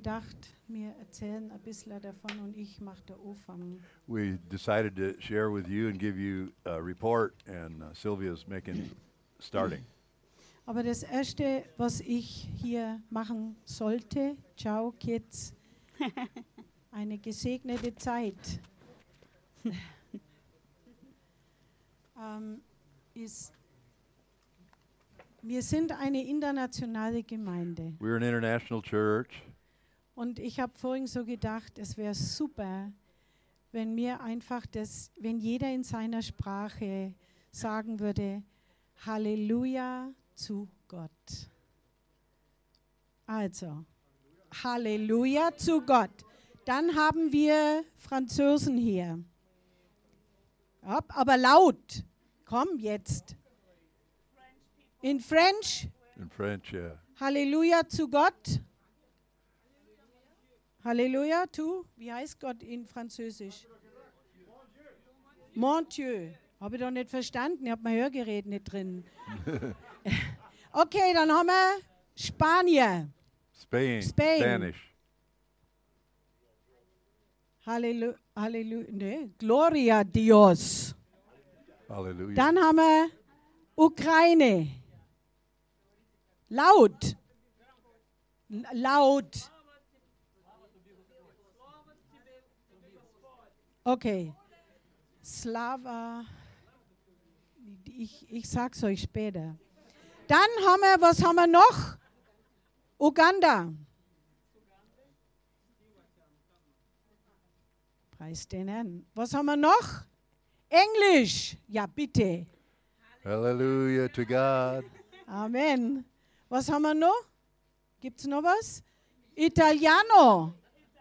gedacht, wir erzählen ein bisschen davon und ich mache den Anfang. We decided to share with you and give you a report, and Sylvia's starting. Aber das Erste, was ich hier machen sollte, ciao Kids, eine gesegnete Zeit, ist, wir sind eine internationale Gemeinde. We're an international church, Und ich habe vorhin so gedacht, es wäre super, wenn mir einfach wenn jeder in seiner Sprache sagen würde, Halleluja zu Gott. Also, Halleluja zu Gott. Dann haben wir Franzosen hier. Ja, aber laut. Komm jetzt. In French. in French, yeah. Halleluja zu Gott. Halleluja tu. Wie heißt Gott in Französisch? Mon Dieu. Habe ich doch nicht verstanden. Ich habe mein Hörgerät nicht drin. Okay, dann haben wir Spanier. Spain, Spain. Spanish. Halleluja. Nee, Gloria a Dios. Hallelujah. Dann haben wir Ukraine. Laut. Laut. Okay. Slava. Ich sag's euch später. Dann haben wir, was haben wir noch? Uganda. Preis den Herrn. Was haben wir noch? Englisch. Ja, bitte. Hallelujah to God. Amen. Was haben wir noch? Gibt's noch was? Italiano.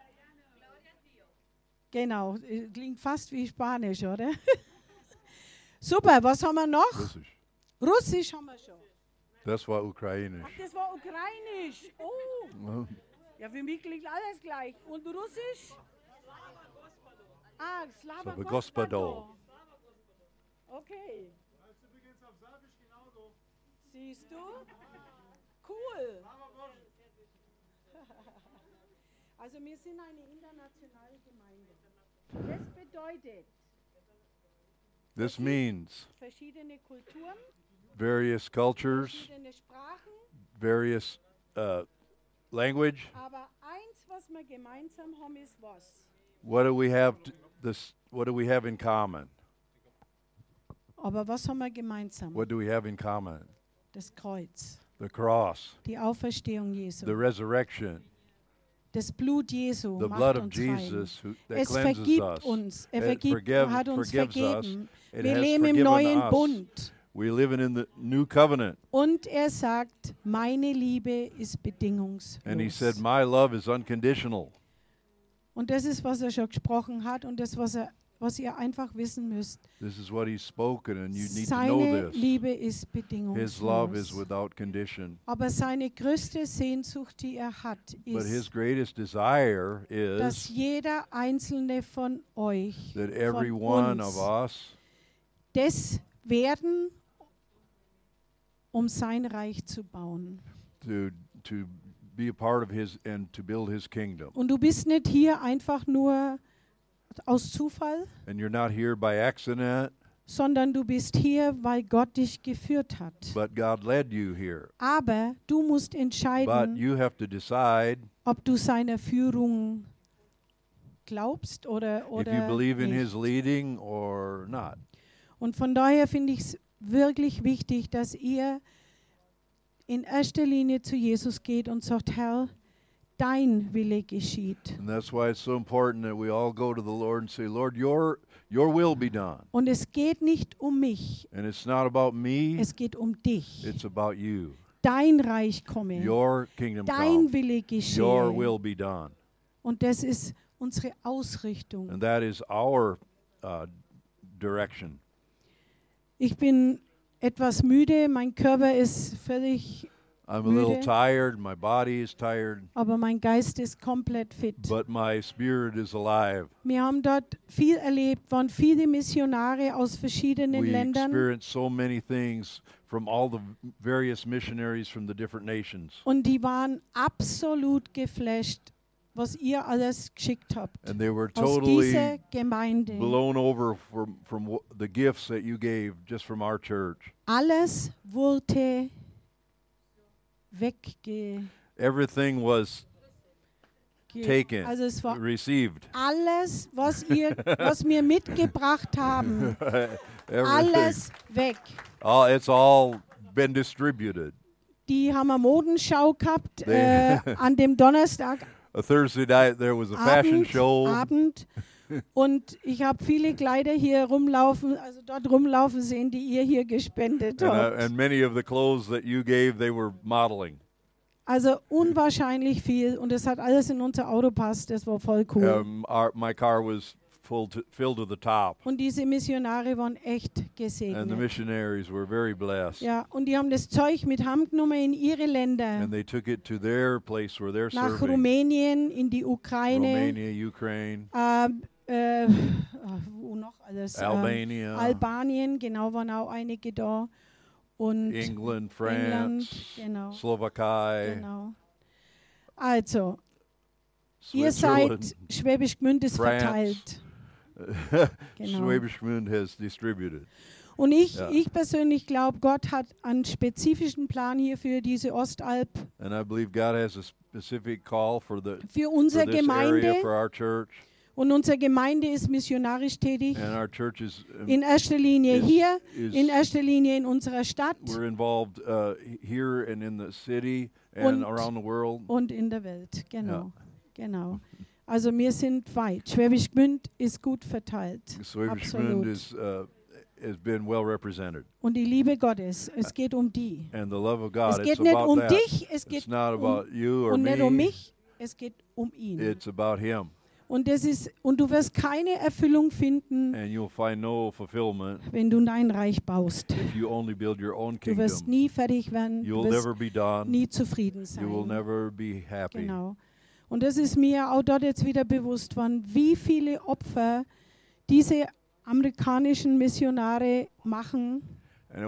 Genau, klingt fast wie Spanisch, oder? Super, was haben wir noch? Russisch. Russisch haben wir schon. Das war ukrainisch. Ach, das war Ukrainisch. Oh, Oh, ja, für mich klingt alles gleich. Und Russisch? Ah, Slava Slava Gospodo. Okay. Siehst du? Cool. Also wir sind eine internationale Gemeinde. Das bedeutet this means verschiedene Kulturen, various cultures, verschiedene Sprachen, various language. aber eins, was wir gemeinsam haben, ist was? What do we have? What do we have in common? Aber was haben wir gemeinsam? What do we have in common? Das Kreuz, The cross, die Auferstehung Jesu, the resurrection, das Blut Jesu the macht blood of uns rein. Jesus that Es cleanses vergibt us. uns, It hat uns forgives us. vergeben. It Wir has leben im forgiven neuen us. Bund. We live in the new covenant. Und er sagt, meine Liebe ist And he said, bedingungslos. my love is unconditional. Und das ist, was er schon gesprochen hat und das, was ihr einfach wissen müsst. This is what he's spoken, and you need to know Seine this. Liebe ist His love is bedingungslos. without condition. Aber seine größte Sehnsucht, die er hat, But his ist, greatest desire dass is jeder einzelne von euch, that every von one uns, of us das werden, um sein Reich zu bauen. to be a part of his and to build his kingdom. Und du bist nicht hier einfach nur aus Zufall, And you're not here by accident, sondern du bist hier, weil Gott dich geführt hat. but God led you here. Aber du musst But entscheiden, you have to decide ob du seiner Führung glaubst oder if you believe in nicht. his leading or not. Und von daher finde ich es wirklich wichtig, dass ihr in erster Linie zu Jesus geht und sagt, Herr, dein Wille geschieht. And that's why it's so important that we all go to the Lord and say, Lord, your will be done. Und es geht nicht um mich, And it's not about me, es geht um dich. it's about you. Dein Reich komme, Your kingdom dein come. Wille Your geschehe. will be done. Und das ist unsere Ausrichtung. And that is our direction. Ich bin etwas müde, mein Körper ist völlig, I'm a little Müde. tired, my body is tired, aber mein Geist ist komplett fit. but my spirit is alive. Wir haben dort viel erlebt, waren viele Missionare aus verschiedenen We Ländern experienced so many things from all the various missionaries from the different nations. und die waren absolut geflasht was ihr alles geschickt habt. And they were Aus totally dieser Gemeinde. blown over from the gifts that you gave just from our church. Alles wurde wegge... Everything was taken, Also es war received. alles, was wir mitgebracht haben, Everything. alles weg. It's all been distributed. Die haben eine Modenschau gehabt They- an dem Donnerstag A Thursday night there was a fashion show. Abend. Und ich habe viele Kleider hier rumlaufen, also dort rumlaufen sehen, die ihr hier gespendet habt. And many of the clothes that you gave, they were modeling. Also unwahrscheinlich viel. Und es hat alles in unser Auto passt. Das war voll cool. My car was filled to the top. Und diese Missionare waren echt And the gesegnet. missionaries were very blessed. Ja, und die haben das Zeug mit heimgenommen in ihre Länder. And they took it to their place where they're Nach serving. Rumänien, in die Ukraine. Romania, Ukraine, Wo noch alles? Albania, Albanien, genau, waren auch einige da. Und England, France, genau. Slowakei, genau. Also, ihr Switzerland. seid, Schwäbisch Gmünd ist France. verteilt. Genau. Schwäbisch Gmünd has distributed. Und ich Ja. persönlich glaube, Gott hat einen spezifischen Plan hier für diese Ostalb, And I believe God has a specific call for für unsere this area, Gemeinde. for our church. Und unsere Gemeinde ist missionarisch tätig. And our church is, In erster Linie is- hier, is- in erster Linie in unserer Stadt we're involved here and in the city and Und- around the world. und in der Welt. Genau, genau. Also wir sind weit. Schwäbisch Gmünd ist gut verteilt. Schwäbisch Gmünd Absolut. has been well represented. Und die Liebe Gottes, es geht um die. And the love of God, Es it's geht nicht about um that. dich, es It's geht not about you or und nicht um me. mich, es geht um ihn. It's about Him. Und du wirst keine Erfüllung finden, And you'll find no fulfillment wenn du dein Reich baust. if you only build your own Du wirst kingdom. nie fertig werden, du You'll wirst never be done. nie zufrieden You will sein. never be happy. Genau. Und das ist mir auch dort jetzt wieder bewusst worden, wie viele Opfer diese amerikanischen Missionare machen. And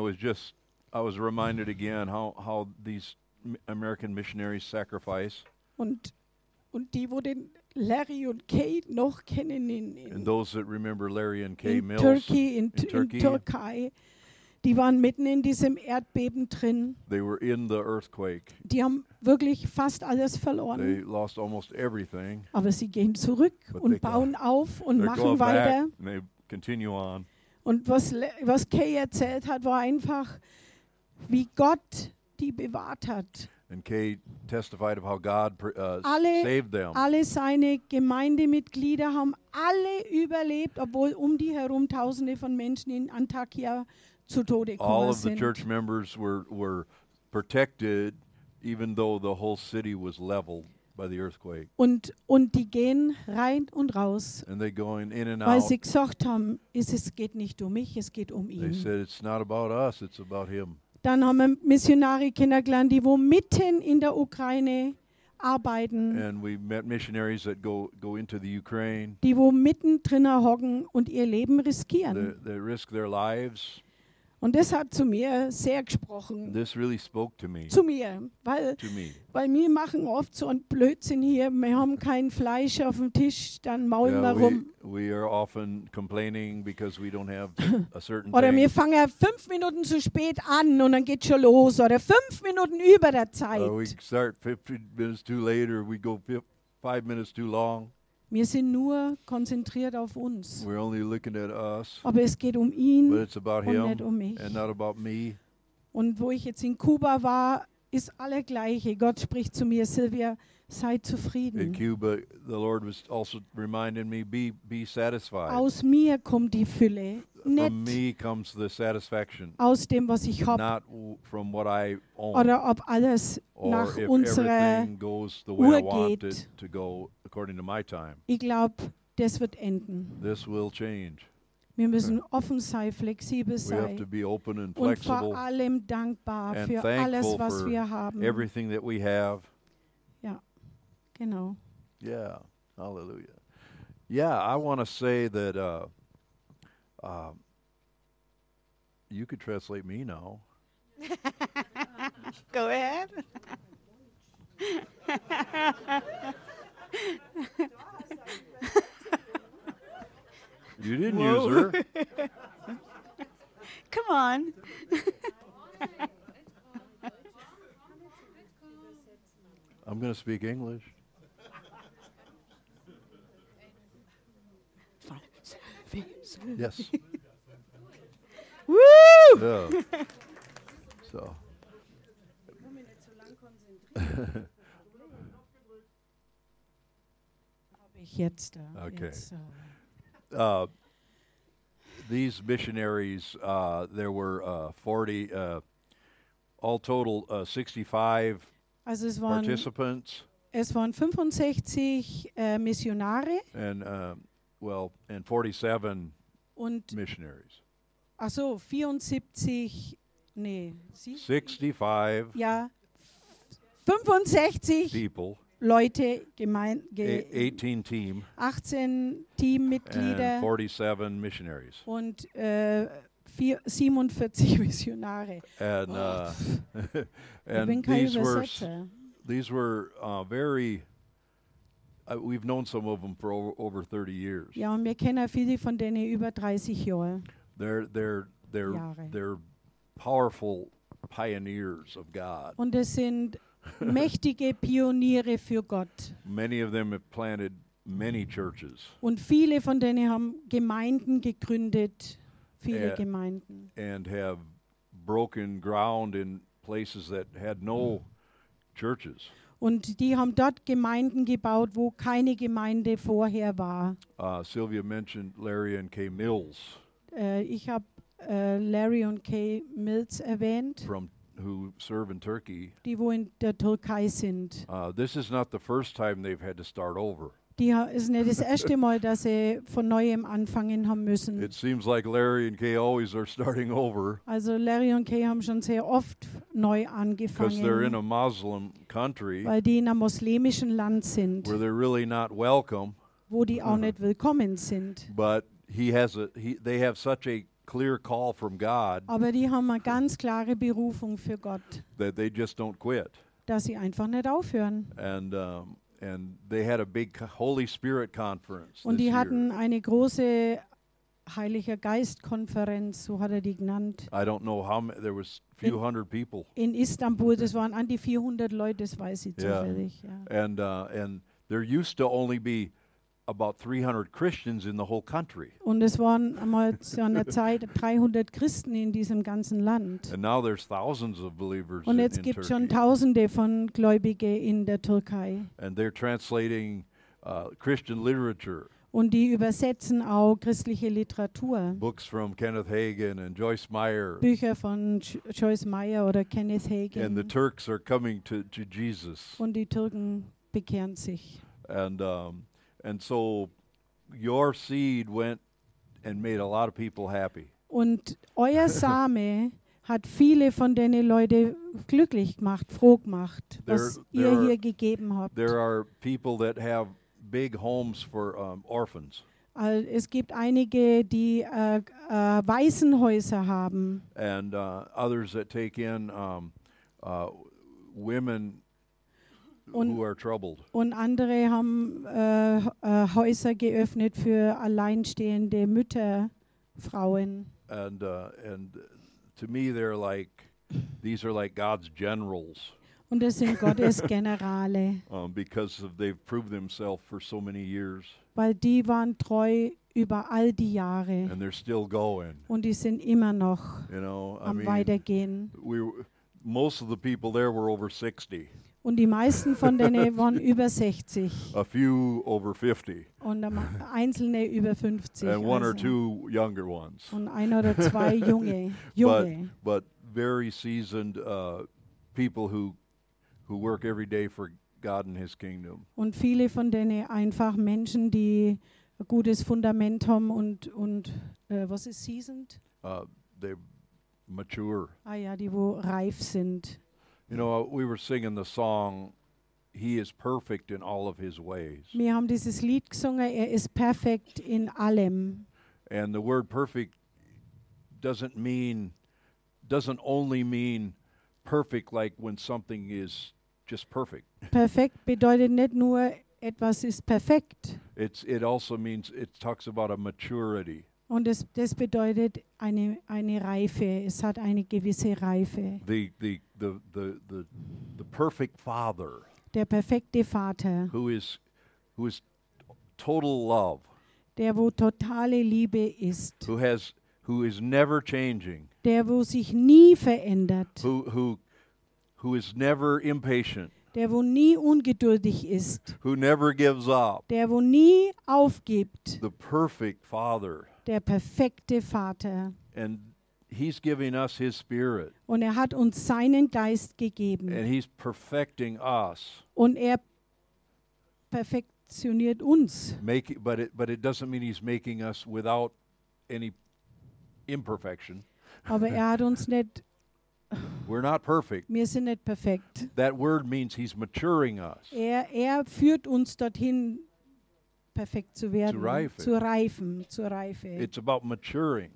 I was reminded again how these American missionaries sacrifice. Und die, wo den Larry und Kate noch kennen And those that remember Larry and Kay in Mills Turkey, in Turkey, Türkei, die waren mitten in diesem Erdbeben drin. they were in the earthquake. Die haben wirklich fast alles They verloren. lost almost everything. Aber sie gehen zurück But und they go- bauen auf und They're machen going back weiter. and they continue on. Und was Kay erzählt hat, war einfach, wie Gott die bewahrt hat. And Kay testified of how God Alle- saved them. Alle seine Gemeindemitglieder haben alle überlebt, obwohl um die herum Tausende von Menschen in Antakya zu Tode All gekommen of the sind. church members were protected, even though the whole city was leveled by the earthquake. Und die gehen rein und raus, And they going in and weil out. sie gesagt haben, es geht nicht um mich, es geht um They ihn. said it's not about us, it's about Him. Dann haben wir Missionare kennengelernt, die wo mitten in der Ukraine arbeiten, And we met missionaries that go into the Ukraine. die wo mittendrin hocken und ihr Leben riskieren. They risk their lives. Und das hat zu mir sehr gesprochen. This really spoke to me. Zu mir, weil wir machen oft so einen Blödsinn hier. Wir haben kein Fleisch auf dem Tisch, dann maulen wir rum. We are often complaining because we don't have a certain Oder wir thing. fangen 5 Minuten zu spät an und dann geht schon los. Oder 5 Minuten über der We Zeit. start 15 minutes too late, or we go 5 minutes too long. Wir sind nur konzentriert auf uns. We're only looking at us, Aber es geht um but ihn it's about und Him nicht um mich. and not about me. Und wo ich jetzt in Kuba war, ist alle gleiche. Gott spricht zu mir, Silvia, sei In zufrieden. Cuba, the Lord was also reminding me, be satisfied. Aus mir kommt die Fülle, From nicht me comes the satisfaction, aus dem, was ich habe. not from what I own, Oder ob alles or nach if unserer everything goes the way I Uhr want geht. it to go according to my time. Ich glaube, das wird enden. This will change. Wir müssen offen sein, flexibel We have to sein be open and und flexible, vor allem dankbar and für alles, thankful was for wir haben. everything that we have. Genau. Yeah, hallelujah. Yeah, I want to say that you could translate me now. Go ahead. You didn't Whoa. use her. Come on. I'm going to speak English. Yes. Woo! Yeah. So. Ich jetzt, Okay. jetzt, These missionaries, there were 40, all total 65 Also es participants, waren 65 Missionare and and 47 und missionaries. 74, nee, 65 ja, 65 people, Leute, 18 team, 18 and Teammitglieder 47 missionaries. und 47 Missionare. And Ich and bin kein these were Übersetzer. very. We've known some of them for over 30 years. Ja, und wir kennen viele von denen über 30 Jahre. They're Jahre. powerful pioneers of God. Und es sind mächtige Pioniere für Gott. Many of them have planted many churches Und viele von denen haben Gemeinden gegründet, viele Ja. Gemeinden. and have broken ground in places that had no churches. Und die haben dort Gemeinden gebaut, wo keine Gemeinde vorher war. Sylvia mentioned Larry and Kay Mills, Ich habe Larry und Kay Mills erwähnt, who serve in Turkey. die wo in der Türkei sind. This is not the first time they've had to start over. Ist nicht das erste Mal, dass sie von neuem anfangen haben müssen. It seems like Larry and Kay always are starting over Also Larry und Kay haben schon sehr oft neu because they're in a angefangen, Muslim country weil die in einem muslimischen Land sind, where they're really not welcome. wo die auch nicht willkommen sind. But they have such a clear call from God Aber die haben eine ganz klare Berufung für Gott, that they just don't quit. dass sie einfach nicht aufhören. And they had a big Holy Spirit conference Und this die year. hatten eine große Heiliger Geist-Konferenz, so hat er die genannt, I don't know how many, there was a few hundred people. in Istanbul. Das waren an die 400 Leute, das weiß ich Ja. zufällig. Ja. And there used to only be about 300 Christians in the whole country. Und es waren einmal zu einer Zeit 300 Christen in diesem ganzen Land. And now there's thousands of believers Und in jetzt gibt es schon Turkey. Tausende von Gläubigen in der Türkei. And they're translating Christian literature, Und die übersetzen auch christliche Literatur. books from Kenneth Hagin and Joyce Meyer. Bücher von Joyce Meyer oder Kenneth And the Hagin. Turks are coming to Jesus. Und die Türken bekehren sich. And so your seed went and made a lot of people happy. Und euer Same hat viele von den Leuten glücklich gemacht, froh gemacht, was There ihr are- hier gegeben habt. There are people that have big homes for orphans, Es gibt einige, die Waisenhäuser haben and others that take in women Und- who are troubled. und andere haben Häuser geöffnet für alleinstehende Mütter, Frauen. And to me, these are like God's generals Und das sind Gottes Generale, because they've proved themselves for so many years, weil die waren treu über all die Jahre and they're still going. und die sind immer noch You know, I am mean, Weitergehen. most of the people there were over 60, Und die meisten von denen waren über 60 a few over 50, und einzelne über 50. and one or also. two younger ones. Und ein oder zwei Junge. But very seasoned people who work every day for God and His kingdom. Und viele von denen einfach Menschen, die ein gutes Fundament haben und was ist seasoned? They mature. Ah ja, die wo reif sind. You know, we were singing the song, He is perfect in all of His ways. Wir haben dieses Lied gesungen, er ist perfekt in allem. And the word perfect doesn't only mean perfect like when something is just perfect. Perfekt bedeutet nicht nur, etwas ist perfekt. it also means, it talks about a maturity. Und das bedeutet eine Reife. Es hat eine gewisse Reife. The perfect Father Der perfekte Vater, who is total love, der wo totale Liebe ist, who is never changing, der wo sich nie verändert, who is never impatient, der wo nie ungeduldig ist, who never gives up. der wo nie aufgibt, The perfect Father. der perfekte Vater. And he's giving us his spirit. Und er hat uns seinen Geist gegeben. And he's perfecting us. Und er perfektioniert uns. But it doesn't mean he's making us without any imperfection. Aber er hat uns nicht, We're not perfect. wir sind nicht perfekt. That word means he's maturing us. Er führt uns dorthin, perfekt zu werden, reifen. zur Reife. It's about maturing.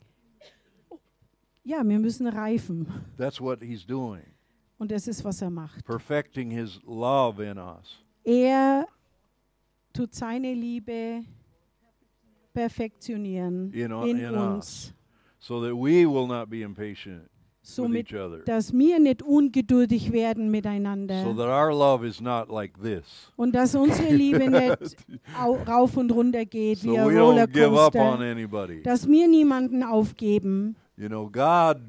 Ja, wir müssen reifen. That's what he's doing. Und das ist, was er macht. Perfecting his love in us. Er tut seine Liebe perfektionieren In in uns. us. So that we will not be impatient with Somit, each other. dass wir nicht ungeduldig werden miteinander. So that our love is not like this. Und dass unsere Liebe nicht rauf und runter geht So wie ein we don't give up on Rollercoaster. anybody. Dass wir niemanden aufgeben. You know, God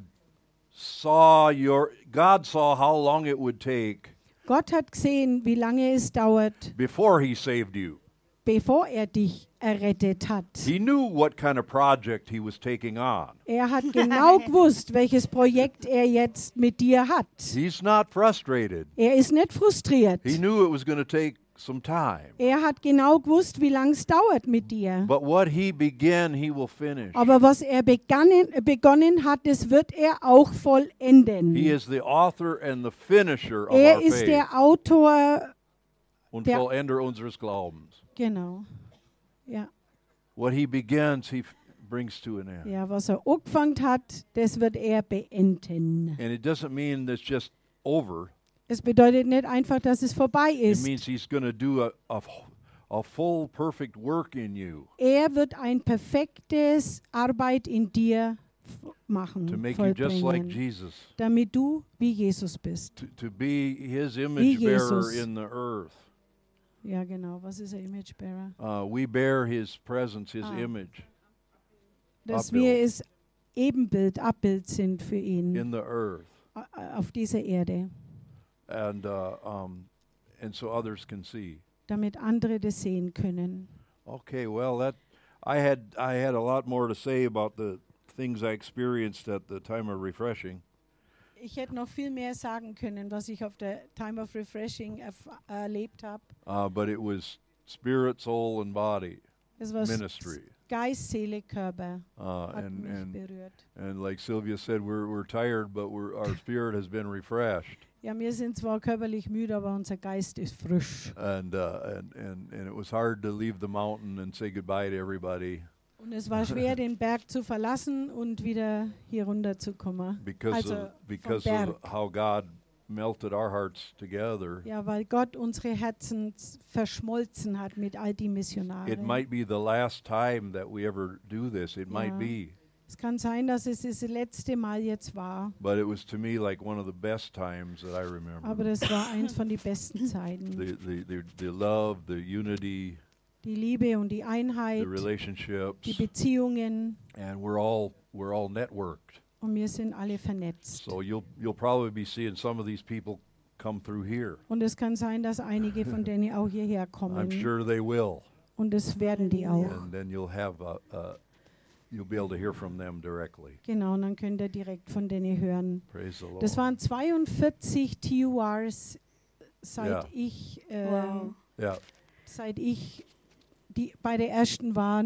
saw how long it would take Gott hat gesehen, wie lange es dauert, before he saved you. bevor er dich errettet hat. He knew what kind of project he was taking on. Er hat genau gewusst, welches Projekt er jetzt mit dir hat. He's not frustrated. Er ist nicht frustriert. He knew it was going to take some time. Er hat genau gewusst, wie lange es dauert mit dir. But what he began, he will finish. Aber was er begonnen hat, das wird er auch vollenden. He is the author and the finisher of Er our ist faith der Autor, und der- Vollender unseres Glaubens. genau. Ja. What he begins, he brings to an end. Ja, was er angefangen hat, das wird er beenden. And it doesn't mean that's just over. Es bedeutet nicht einfach, dass es vorbei It ist. means he's going to do a full, perfect work in you Er wird ein perfektes Arbeit in dir machen, to make you just like vollbringen, Jesus, damit du wie Jesus bist. to be his image bearer Jesus. in the earth. Ja, genau. Was ist ein Image Bearer? We bear his presence, his Ah. image Dass Abbild. wir es Abbild sind für ihn in the earth, auf dieser Erde, and so others can see. damit andere das sehen können. Okay, well, I had a lot more to say about the things I experienced at the time of refreshing. Ich hätte noch viel mehr sagen können, was ich auf der Time of Refreshing erlebt habe. But it was spirit, soul, and body Es war ministry. Geist, Seele, Körper hat And mich and berührt. and like Sylvia said, we're tired, but our spirit has been refreshed. Ja, wir sind zwar körperlich müde, aber unser Geist ist frisch. And it was hard to leave the mountain and say goodbye to everybody Und es war schwer, den Berg zu verlassen und wieder hier runterzukommen. because Also of vom Berg. how God melted our hearts together. Ja, weil Gott unsere Herzen verschmolzen hat mit all die Missionare. It might be the last time that we ever do this. It might Ja. be. Es kann sein, dass es das letzte Mal jetzt war, But it was to me like one of the best times that I remember. aber das war eins von den besten Zeiten. The love, the unity, Die Liebe und die the Einheit, die relationships, Beziehungen, and we're all networked. und wir sind alle vernetzt. So you'll probably be seeing some of these people come through here. Und es kann sein, dass einige von denen auch hierher I'm kommen. sure they will, Und das werden die auch. and then you'll be able to hear from them directly. Genau, und dann könnt ihr direkt von denen hören. Praise the Lord. Das waren 42 TURs, seit Ja. ich, Wow. Yeah. seit ich bei der ersten war,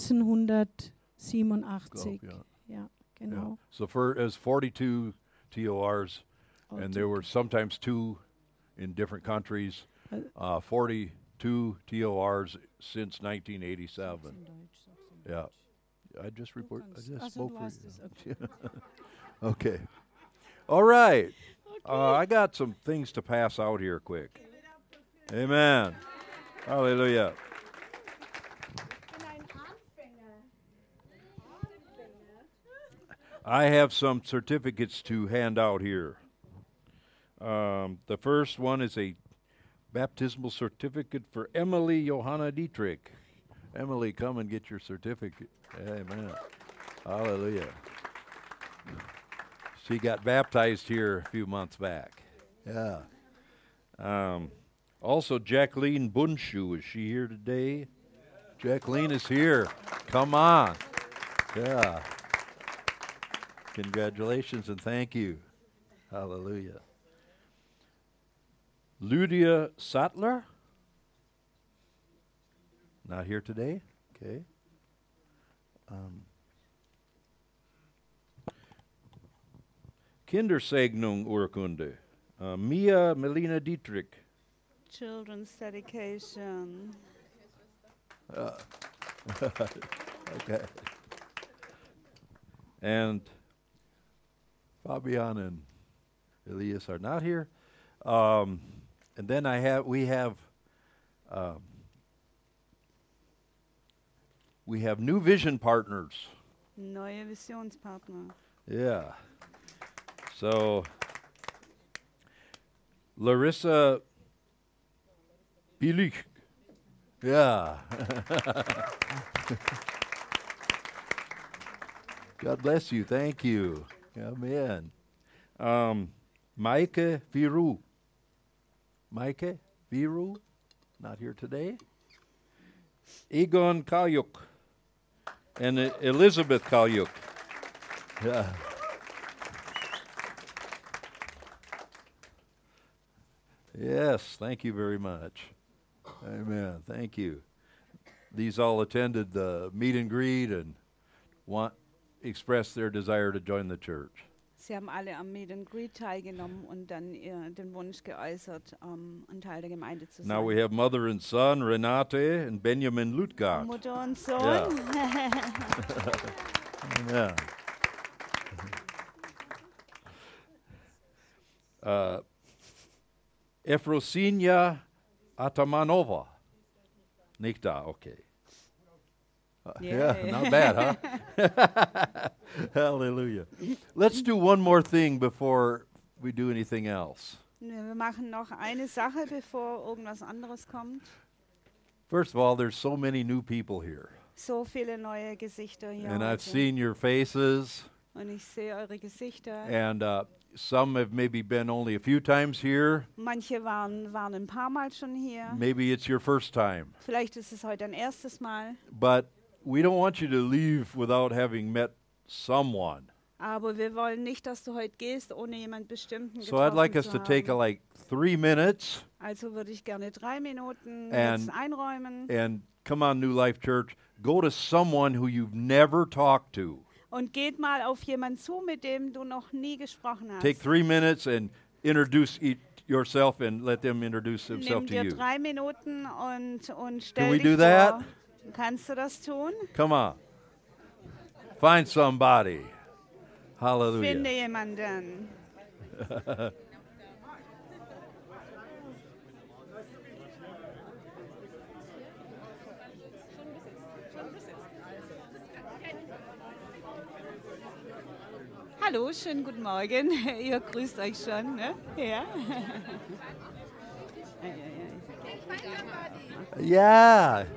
1987. Yeah. Ja, Yeah. genau. So it was 42 TORs, and there were sometimes two in different countries. 42 TORs since 1987. Yeah. I just spoke for you. Okay. All right. I got some things to pass out here quick. Amen. Hallelujah. I have some certificates to hand out here. The first one is a baptismal certificate for Emily Johanna Dietrich. Emily, come and get your certificate. Amen. Hallelujah. She got baptized here a few months back. Yeah. Also, Jacqueline Bunshu, is she here today? Jacqueline is here. Come on. Yeah. Congratulations and thank you. Hallelujah. Lydia Sattler? Not here today? Okay. Kindersegnung Urkunde. Mia Melina Dietrich. Children's dedication. Okay. And Fabian and Elias are not here. And then we have New Vision partners. Neue Visionspartner. Yeah. So Larissa Bilich. Yeah. God bless you. Thank you. Amen. Maike Viru. Maike Viru, not here today. Egon Kalyuk and Elizabeth Kalyuk. Yeah. Yes, thank you very much. Amen. Thank you. These all attended the meet and greet and expressed their desire to join the church. Sie haben alle am Meet and Greet teilgenommen und dann den Wunsch geäußert, ein Teil der Gemeinde zu sein. Now we have mother and son, Renate and Benjamin Lutgard. Mutter und Sohn. Yeah. Efrosinia Atamanova. Nicht da, okay. Yeah, not bad, huh? Hallelujah. Let's do one more thing before we do anything else. Wir machen noch eine Sache, bevor irgendwas anderes kommt. First of all, there's so many new people here. So viele neue Gesichter hier. And I've heute. seen your faces. Und ich sehe eure Gesichter. And some have maybe been only a few times here. Manche waren ein paar Mal schon hier. Maybe it's your first time. Vielleicht ist es heute ein erstes Mal. But we don't want you to leave without having met someone. Aber wir wollen nicht, dass du heute gehst, ohne jemand bestimmten So I'd like us getroffen to zu take haben. like 3 minutes Also würde ich gerne 3 Minuten And- jetzt einräumen and come on, New Life Church, go to someone who you've never talked to. und geht mal auf jemanden zu, mit dem du noch nie gesprochen hast. Take 3 minutes and introduce yourself and let them introduce themselves Nimm to dir you. 3 Minuten und Can stell we dich do that? vor. Kannst du das tun? Come on. Find somebody. Finde Hallelujah. jemanden. Hallo, schönen guten Morgen. Ihr grüßt euch schon, ne? Ja. Yeah.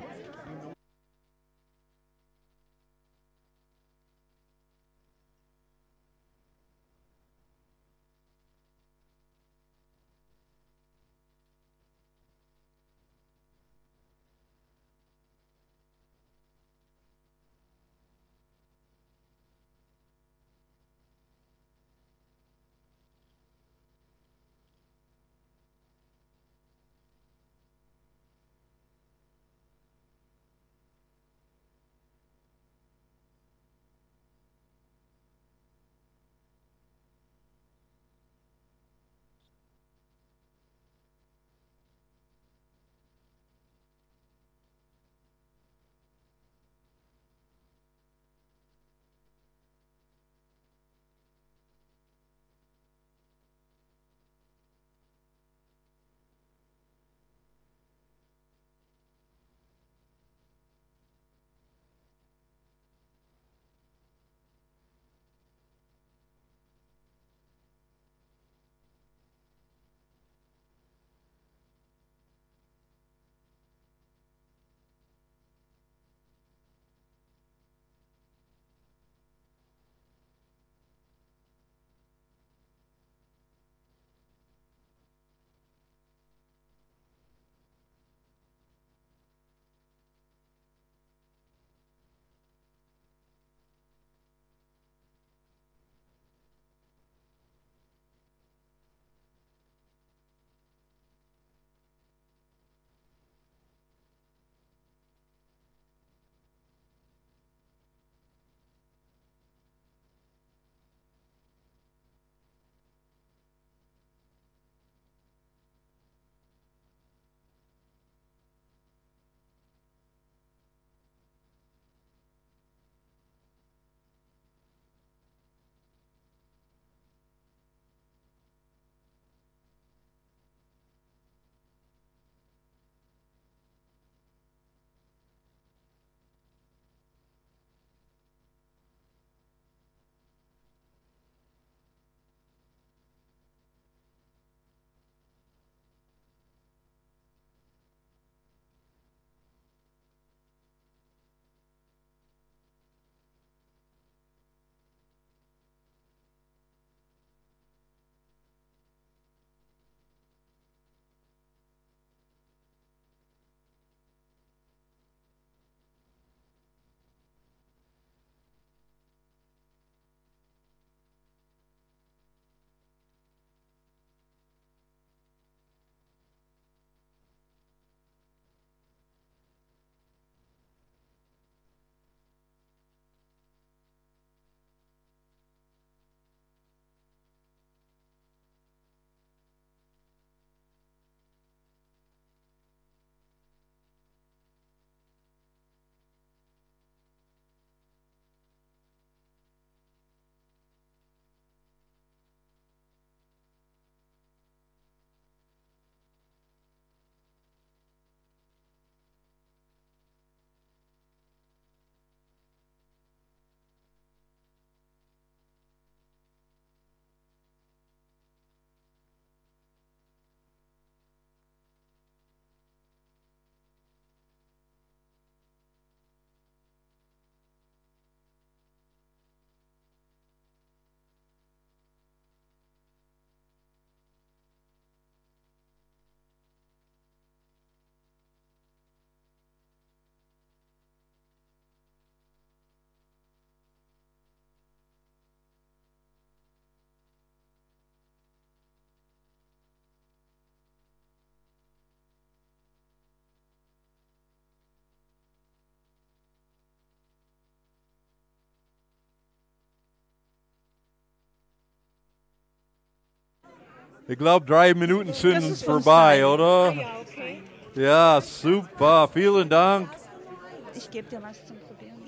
Ich glaube, 3 Minuten sind ist vorbei, uns oder? Ja, okay. Ja, super. Vielen Dank. Ich gebe dir was zum Probieren.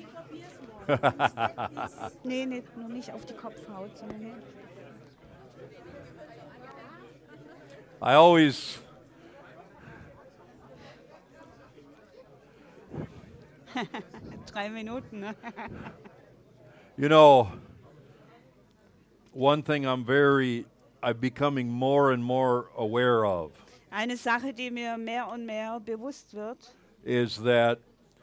Nee, nur nicht auf die Kopfhaut, sondern nee. I always 3 Minuten, ne? You know, one thing I'm becoming more and more aware of Eine Sache, die mir mehr und mehr bewusst wird, is that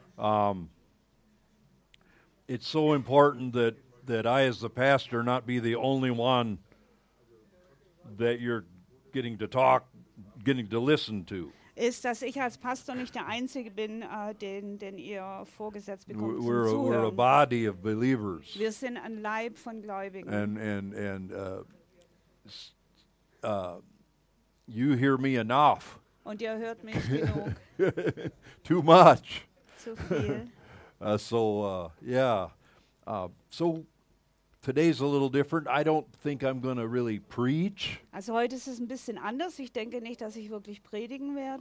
it's so important that I, as the pastor, not be the only one that you're getting to listen to. ist, dass ich als Pastor nicht der Einzige bin, den ihr vorgesetzt bekommt zum We're a Zuhören. body of believers, Wir sind ein Leib von Gläubigen. and you hear me enough. Und ihr hört mich genug. Too much. Zu viel. So today's a little different. I don't think I'm going to really preach. Also heute ist es ein bisschen anders. Ich denke nicht, dass ich wirklich predigen werde.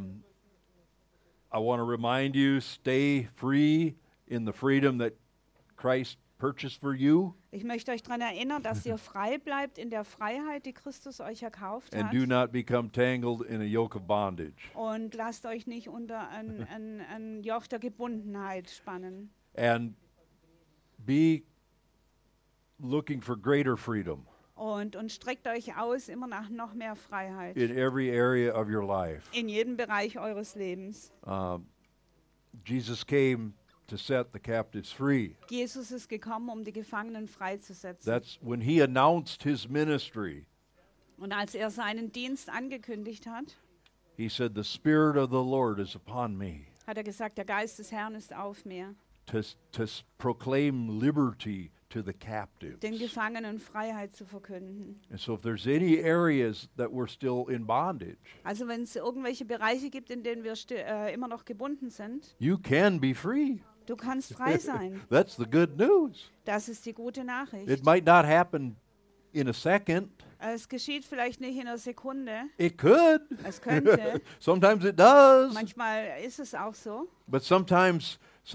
I want to remind you, stay free in the freedom that Christ purchased for you, Ich möchte euch daran erinnern, dass ihr frei bleibt in der Freiheit, die Christus euch erkauft and hat. do not become tangled in a yoke of bondage. Und lasst euch nicht unter ein Joch der Gebundenheit spannen. And be looking for greater freedom Und streckt euch aus immer nach noch mehr Freiheit. in every area of your life. In jedem Bereich eures Lebens. Jesus came to set the captives free. Jesus ist gekommen, um die Gefangenen freizusetzen. That's when he announced his ministry. Und als er seinen Dienst angekündigt hat, He said, "The Spirit of the Lord is upon me hat er gesagt, der Geist des Herrn ist auf mir, to proclaim liberty to the den captives." Gefangenen Freiheit zu verkünden. And so if there's any areas that we're still in bondage, Also wenn es irgendwelche Bereiche gibt, in denen wir immer noch gebunden sind, you can be free. du kannst frei sein. That's the good news. Das ist die gute Nachricht. It might not happen in a second. Es geschieht vielleicht nicht in einer Sekunde. It could. Es könnte. Sometimes it does. Manchmal ist es auch so. But sometimes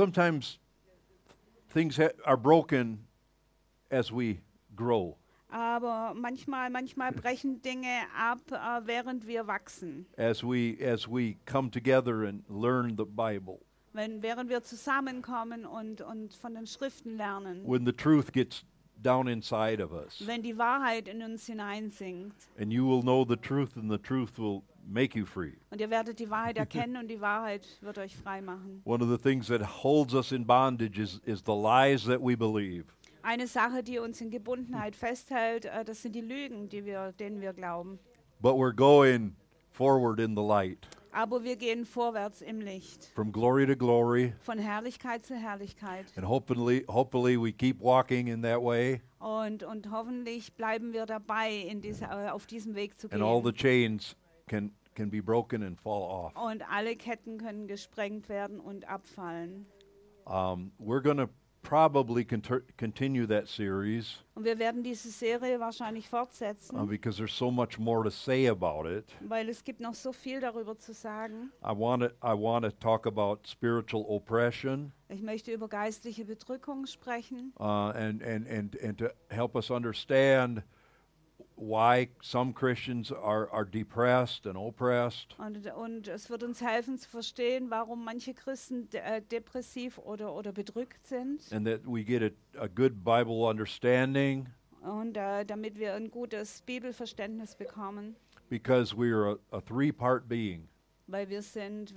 things are broken as we grow, Aber manchmal brechen Dinge ab, während wir wachsen. as we come together and learn the Bible. Während wir zusammenkommen und von den Schriften lernen. When the truth gets down inside of us, Wenn die Wahrheit in uns hineinsinkt. and you will know the truth, and the truth will make you free. Und ihr werdet die Wahrheit erkennen und die Wahrheit wird euch frei machen. One of the things that holds us in bondage is the lies that we believe. Eine Sache, die uns in Gebundenheit festhält, das sind die Lügen, denen wir glauben. But we're going forward in the light, Aber wir gehen vorwärts im Licht. from glory to glory, Von Herrlichkeit zu Herrlichkeit. and hopefully we keep walking in that way, Und hoffentlich bleiben wir dabei, auf diesem Weg zu and all the gehen. chains can be broken and fall off. Und alle Ketten können gesprengt werden und abfallen. We're going to probably continue that series Und wir werden diese Serie wahrscheinlich fortsetzen, because there's so much more to say about it. weil es gibt noch so viel darüber zu sagen. I want to talk about spiritual oppression Ich möchte über geistliche Bedrückung sprechen and to help us understand why some Christians are depressed and oppressed. und es wird uns helfen zu verstehen, warum manche Christen depressiv oder bedrückt sind And that we get a good Bible understanding und damit wir ein gutes Bibelverständnis bekommen, because we are a three-part being: weil wir sind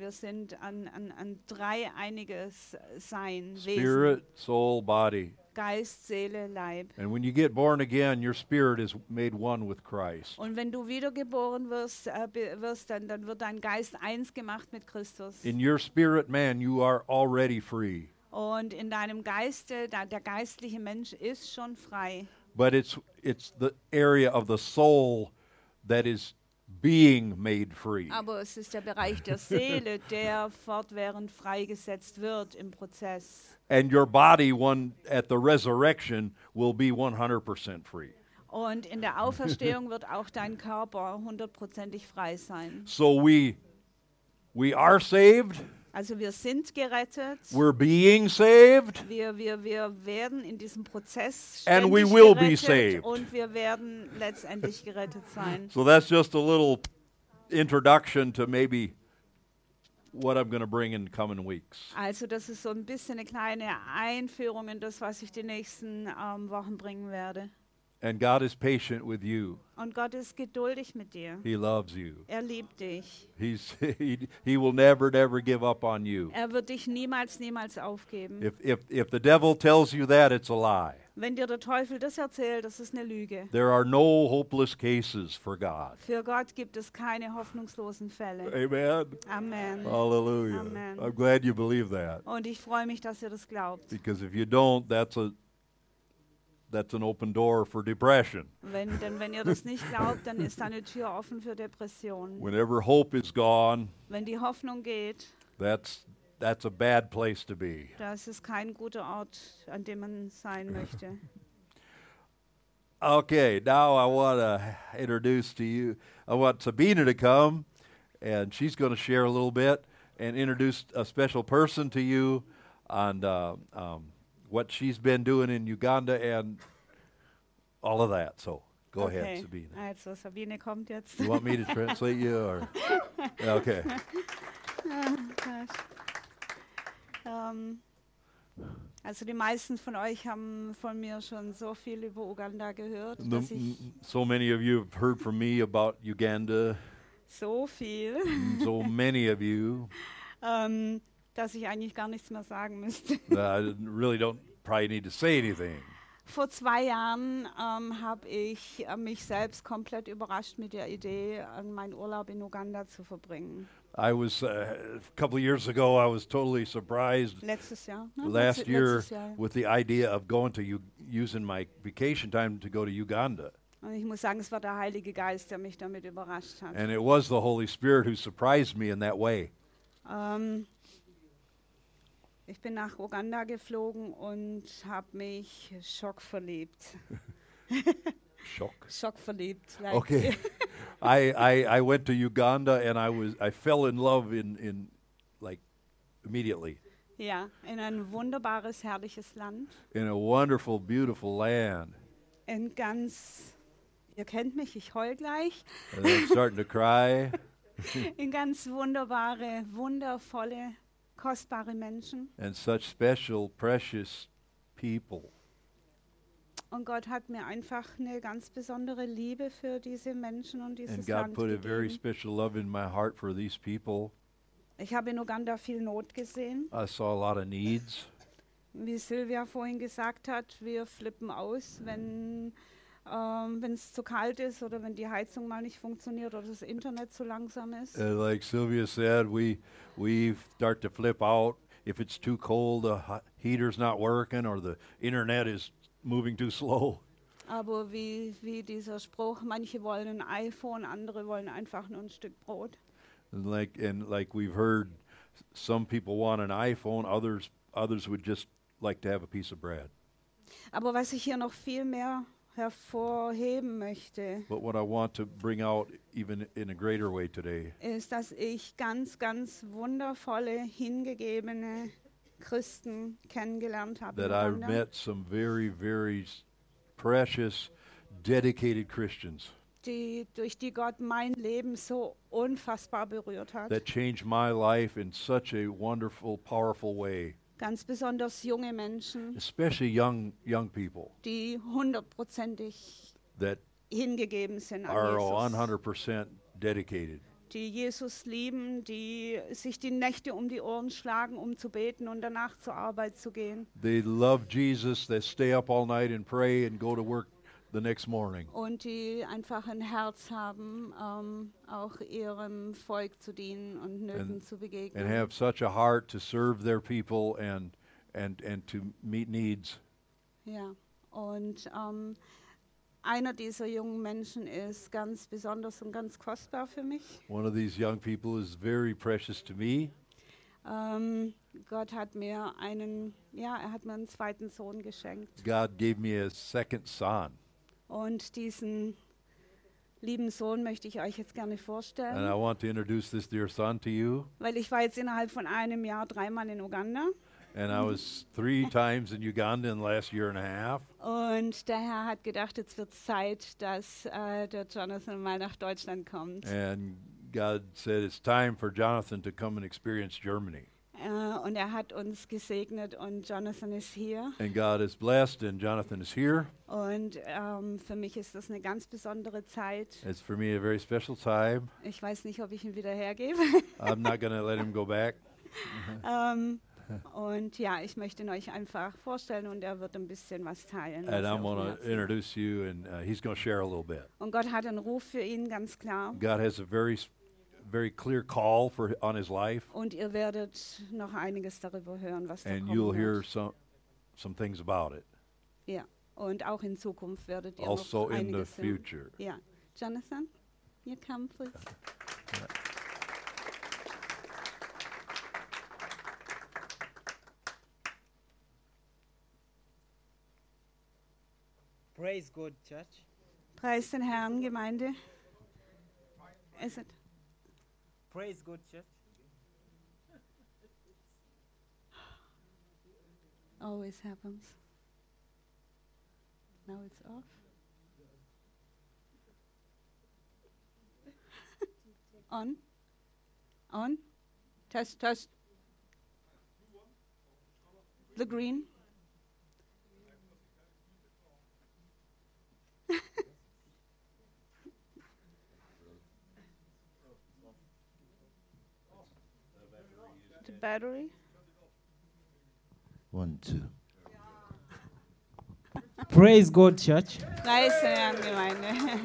ein dreieiniges Sein, Wesen, spirit, soul, body. Geist, Seele, Leib. And when you get born again, your spirit is made one with Christ. Und wenn du wiedergeboren wirst, dann wird dein Geist eins gemacht mit Christus. In your spirit man, you are already free. Und in deinem Geiste, der geistliche Mensch ist schon frei. But it's the area of the soul that is being made free. Aber es ist der Bereich der Seele, der fortwährend freigesetzt wird im Prozess. And your body, at the resurrection, will be 100% free. Und in der Auferstehung wird auch dein Körper 100%ig frei sein. So we are saved, Also wir sind gerettet. we're being saved, Wir werden in diesem Prozess And we ständig will be gerettet saved. und wir werden letztendlich gerettet sein. so that's just a little introduction to maybe what I'm going to bring in coming weeks. Also das ist so ein bisschen eine kleine Einführung in das, was ich die nächsten Wochen bringen werde. And God is patient with you. Und Gott ist geduldig mit dir. He loves you. Er liebt dich. He will never give up on you. Er wird dich niemals aufgeben. If the devil tells you that, it's a lie. Wenn dir der Teufel das erzählt, das ist eine Lüge. There are no hopeless cases for God. Für Gott gibt es keine hoffnungslosen Fälle. Amen. Amen. Hallelujah. Amen. I'm glad you believe that. Und ich freue mich, dass ihr das glaubt. Because if you don't, that's an open door for depression. Denn wenn ihr das nicht glaubt, dann ist eine Tür offen für Depressionen. Whenever hope is gone, Wenn die Hoffnung geht, that's a bad place to be. das ist kein guter Ort, an dem man sein möchte. Okay, now I want to introduce to you, I want Sabina to come, and she's going to share a little bit and introduce a special person to you on what she's been doing in Uganda and all of that. So go ahead, Sabina. Also Sabine kommt jetzt. You want me to translate you? Or? Okay. Also die meisten von euch haben von mir schon so viel über Uganda gehört, dass ich So many of you have heard from me about Uganda, so viel, so many of you, dass ich eigentlich gar nichts mehr sagen müsste. that I really don't probably need to say anything. Vor 2 Jahren habe ich mich selbst komplett überrascht mit der Idee, meinen Urlaub in Uganda zu verbringen. I was, a couple of years ago, I was totally surprised Letztes Jahr. Ne? last year Letztes Jahr. with the idea of going to using my vacation time to go to Uganda. Und ich muss sagen, es war der Heilige Geist, der mich damit überrascht hat. And it was the Holy Spirit who surprised me in that way. Ich bin nach Uganda geflogen und habe mich schockverliebt. Schockverliebt. Like Okay. I went to Uganda and I fell in love in like immediately Ja, in ein wunderbares, herrliches Land. in a wonderful, beautiful land. In ganz, ihr kennt mich, ich heul gleich. And I'm starting to cry. In ganz wunderbare, wundervolle, kostbare Menschen. And such special, precious people. Und Gott hat mir einfach eine ganz besondere Liebe für diese Menschen und And dieses God Land put a very gegeben. special love in my heart for these people. Ich habe in Uganda viel Not gesehen. I saw a lot of needs. Wie Silvia vorhin gesagt hat, wir flippen aus, wenn es zu kalt ist oder wenn die Heizung mal nicht funktioniert oder das Internet zu langsam ist. Like Sylvia said, we start to flip out if it's too cold, the heater's not working, or the internet is moving too slow. Aber wie dieser Spruch, manche wollen ein iPhone, andere wollen einfach nur ein Stück Brot. And like we've heard, some people want an iPhone, others would just like to have a piece of bread. Aber was ich hier noch viel mehr hervorheben möchte, But what I want to bring out even in a greater way today ist, dass ich ganz, ganz wundervolle, hingegebene Christen kennengelernt habe. in that I Uganda, met some very precious, dedicated Christians durch die Gott mein Leben so unfassbar berührt hat. that changed my life in such a wonderful, powerful way. Ganz besonders junge Menschen, Especially young people die 100%ig that hingegeben sind an are Jesus. 100% dedicated. Die Jesus lieben, die sich die Nächte um die Ohren schlagen, um zu beten und danach zur Arbeit zu gehen. They love Jesus. They stay up all night and pray and go to work the next morning. Und die einfach ein Herz haben, auch ihrem Volk zu dienen und Nöten zu And begegnen. have such a heart to serve their people and to meet needs. Ja, und einer dieser jungen Menschen ist ganz besonders und ganz kostbar für mich. One of these young people is very precious to me. Gott hat mir er hat mir einen zweiten Sohn geschenkt. God gave me a second son. Und diesen lieben Sohn möchte ich euch jetzt gerne And I vorstellen, want to introduce this dear son to you. weil ich war jetzt innerhalb von einem Jahr 3-mal in Uganda. And I was 3 times in Uganda in the last year and a half. Und der Herr hat gedacht, jetzt wird es Zeit, dass der Jonathan mal nach Deutschland kommt. And God said it's time for Jonathan to come and experience Germany. Und er hat uns gesegnet und Jonathan ist hier. And God is blessed, and Jonathan is here. Und für mich ist das eine ganz besondere Zeit. It's for me a very special time. Ich weiß nicht, ob ich ihn wieder hergebe. I'm not going to let him go back. Und ja, ich möchte ihn euch einfach vorstellen und er wird ein bisschen was teilen. was And er I'm auf dem going to Herzen hat. introduce you, and he's going to share a little bit. Und Gott hat einen Ruf für ihn, ganz klar. God has a very clear call on his life, Und ihr werdet noch einiges darüber hören, was da and kommen you'll hear wird. some things about it. Ja, und auch in Zukunft werdet ihr Also noch in the einiges hören. future. Ja, Jonathan, you come please. Praise God, church. Preis den Herrn, Gemeinde. Is it? Praise God, church. Always happens. Now it's off. On. On. Test, test. The green. The battery. 1, 2. Praise God, church. Preis den Herrn, Gemeinde.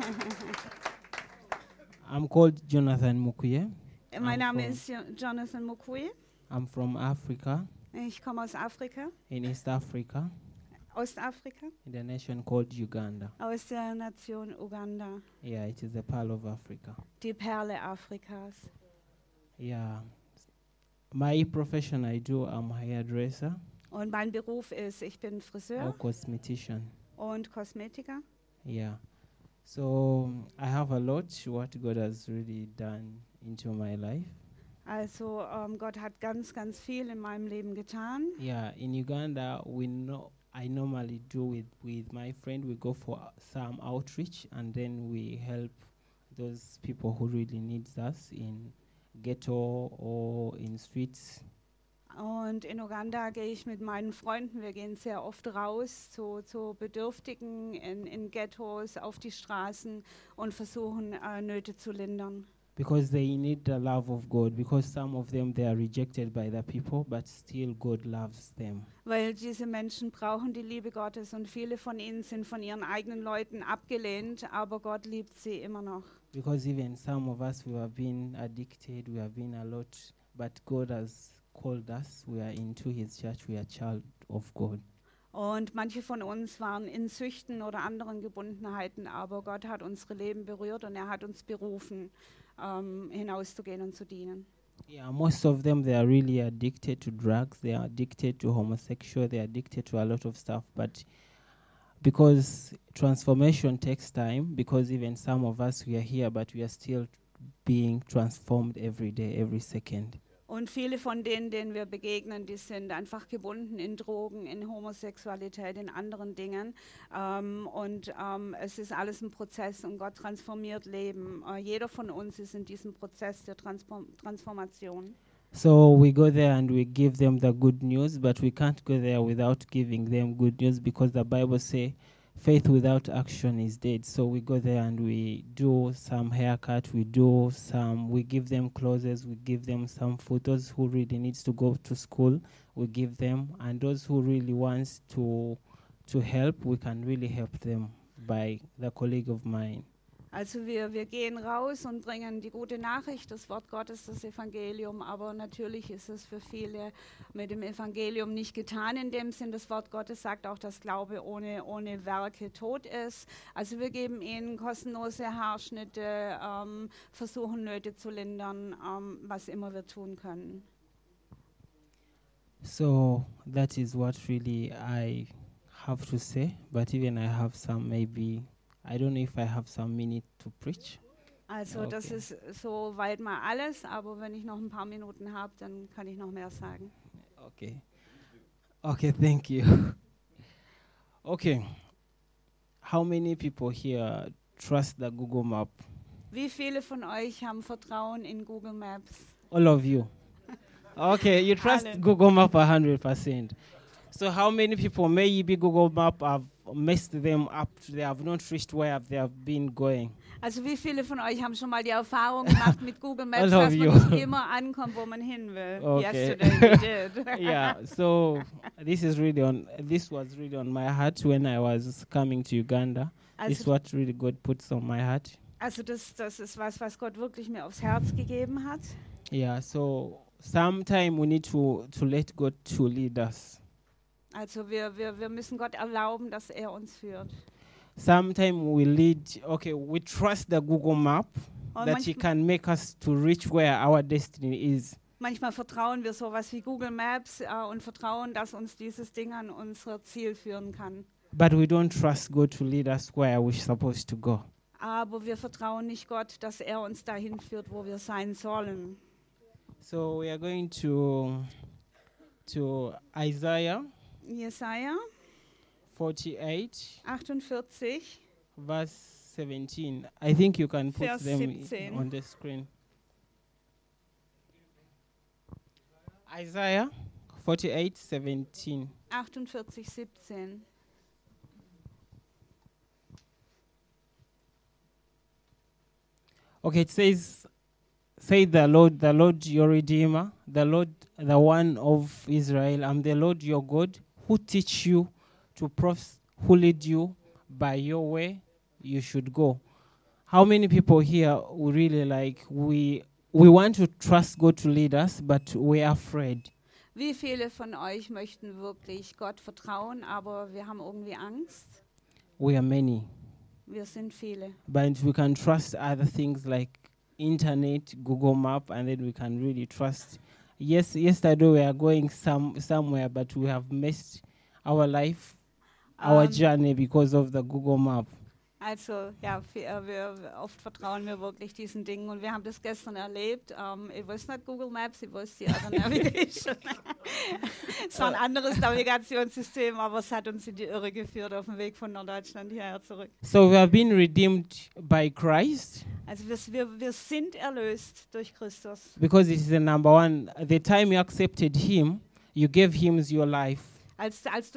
I'm called Jonathan Mukuye. Mein I'm Name from- ist Jonathan Mukuye. I'm from Africa, Ich komme aus Afrika, in East Africa, Ostafrika, in the nation called Uganda. aus der Nation Uganda, Yeah, it is the pearl of Africa. die Perle Afrikas. Yeah. My profession I do, I'm a hairdresser Und mein Beruf ist, ich bin or Friseur cosmetician. und Kosmetiker. Yeah. So I have a lot what God has really done into my life. Also Gott hat ganz, ganz viel in meinem Leben getan. Yeah, in Uganda, I normally do with my friend. We go for some outreach, and then we help those people who really need us in ghetto or in streets. Und in Uganda gehe ich mit meinen Freunden, wir gehen sehr oft raus zu Bedürftigen in Ghettos, auf die Straßen und versuchen Nöte zu lindern. Because they need the love of God. Because some of them, they are rejected by the people, but still God loves them. Weil diese Menschen brauchen die Liebe Gottes und viele von ihnen sind von ihren eigenen Leuten abgelehnt, aber Gott liebt sie immer noch. Because even some of us, we have been addicted, we have been a lot, but God has called us. We are into His church. We are child of God. Und manche von uns waren in Süchten oder anderen Gebundenheiten, aber Gott hat unsere Leben berührt und er hat uns berufen, hinauszugehen und zu dienen. Yeah, most of them, they are really addicted to drugs. They are addicted to homosexual. They are addicted to a lot of stuff. But because transformation takes time, because even some of us, we are here, but we are still being transformed every day, every second. Und viele von denen, denen wir begegnen, die sind einfach gebunden in Drogen, in Homosexualität, in anderen Dingen. Es ist alles ein Prozess und Gott transformiert Leben. Jeder von uns ist in diesem Prozess der Transformation. So we go there and we give them the good news, but we can't go there without giving them good news, because the Bible says faith without action is dead. So we go there and we do some haircut, we give them clothes, we give them some food. Those who really needs to go to school, we give them, and those who really wants to help, we can really help them by the colleague of mine. Also wir gehen raus und bringen die gute Nachricht, das Wort Gottes, das Evangelium, aber natürlich ist es für viele mit dem Evangelium nicht getan in dem Sinn. Das Wort Gottes sagt auch, dass Glaube ohne Werke tot ist. Also wir geben ihnen kostenlose Haarschnitte, versuchen Nöte zu lindern, was immer wir tun können. So that is what really I have to say, but even I have some maybe I don't know if I have some minute to preach. Also das Okay. ist soweit mal alles, aber wenn ich noch ein paar Minuten habe, dann kann ich noch mehr sagen. Okay. Okay, thank you. Okay. How many people here trust the Google Map? Wie viele von euch haben Vertrauen in Google Maps? All of you. Okay, you trust Alle. Google Map 100%. So how many people maybe Google Map have messed them up? They have not reached where they have been going. Also wie viele von euch haben schon mal die Erfahrung gemacht mit Google Maps, All of dass man you. nicht immer ankommt, wo man hin will? Okay. Yesterday we did. Yeah, so this was really on my heart when I was coming to Uganda. This is Also, what really God puts on my heart. also das ist was Gott wirklich mir aufs Herz gegeben hat. Yeah, so sometime we need to let God to lead us. Also wir müssen Gott erlauben, dass er uns führt. Sometime we trust the Google Map Und that He manchmal, can make us to reach where our destiny is. manchmal vertrauen wir sowas wie Google Maps und vertrauen, dass uns dieses Ding an unser Ziel führen kann. But we don't trust God to lead us where we're supposed to go. Aber wir vertrauen nicht Gott, dass er uns dahin führt, wo wir sein sollen. So we are going to Isaiah Jesaja 48, 48, verse 17. I think you can put Vers them 17. on the screen. Isaiah 48, 17. 48, 17. Okay, it says, say the Lord your Redeemer, the Lord, the one of Israel, I'm the Lord your God, who teach you to who lead you by your way you should go. How many people here who really we want to trust God to lead us, but we are afraid? Wie viele von euch möchten wirklich Gott vertrauen, aber wir haben irgendwie Angst? We are many. Wir sind viele. But we can trust other things like internet, Google Map, and then we can really trust. Yes, yesterday we are going somewhere, but we have missed our life, our journey because of the Google Map. Also ja, oft vertrauen wir wirklich diesen Dingen und wir haben das gestern erlebt. It was not Google Maps, it was the other navigation. Es war ein anderes Navigationssystem, aber es hat uns in die Irre geführt auf dem Weg von Norddeutschland hierher zurück. So we have been redeemed by Christ Also wir sind erlöst durch Christus. because it is the number one. The time you accepted Him, you gave Him your life. Als du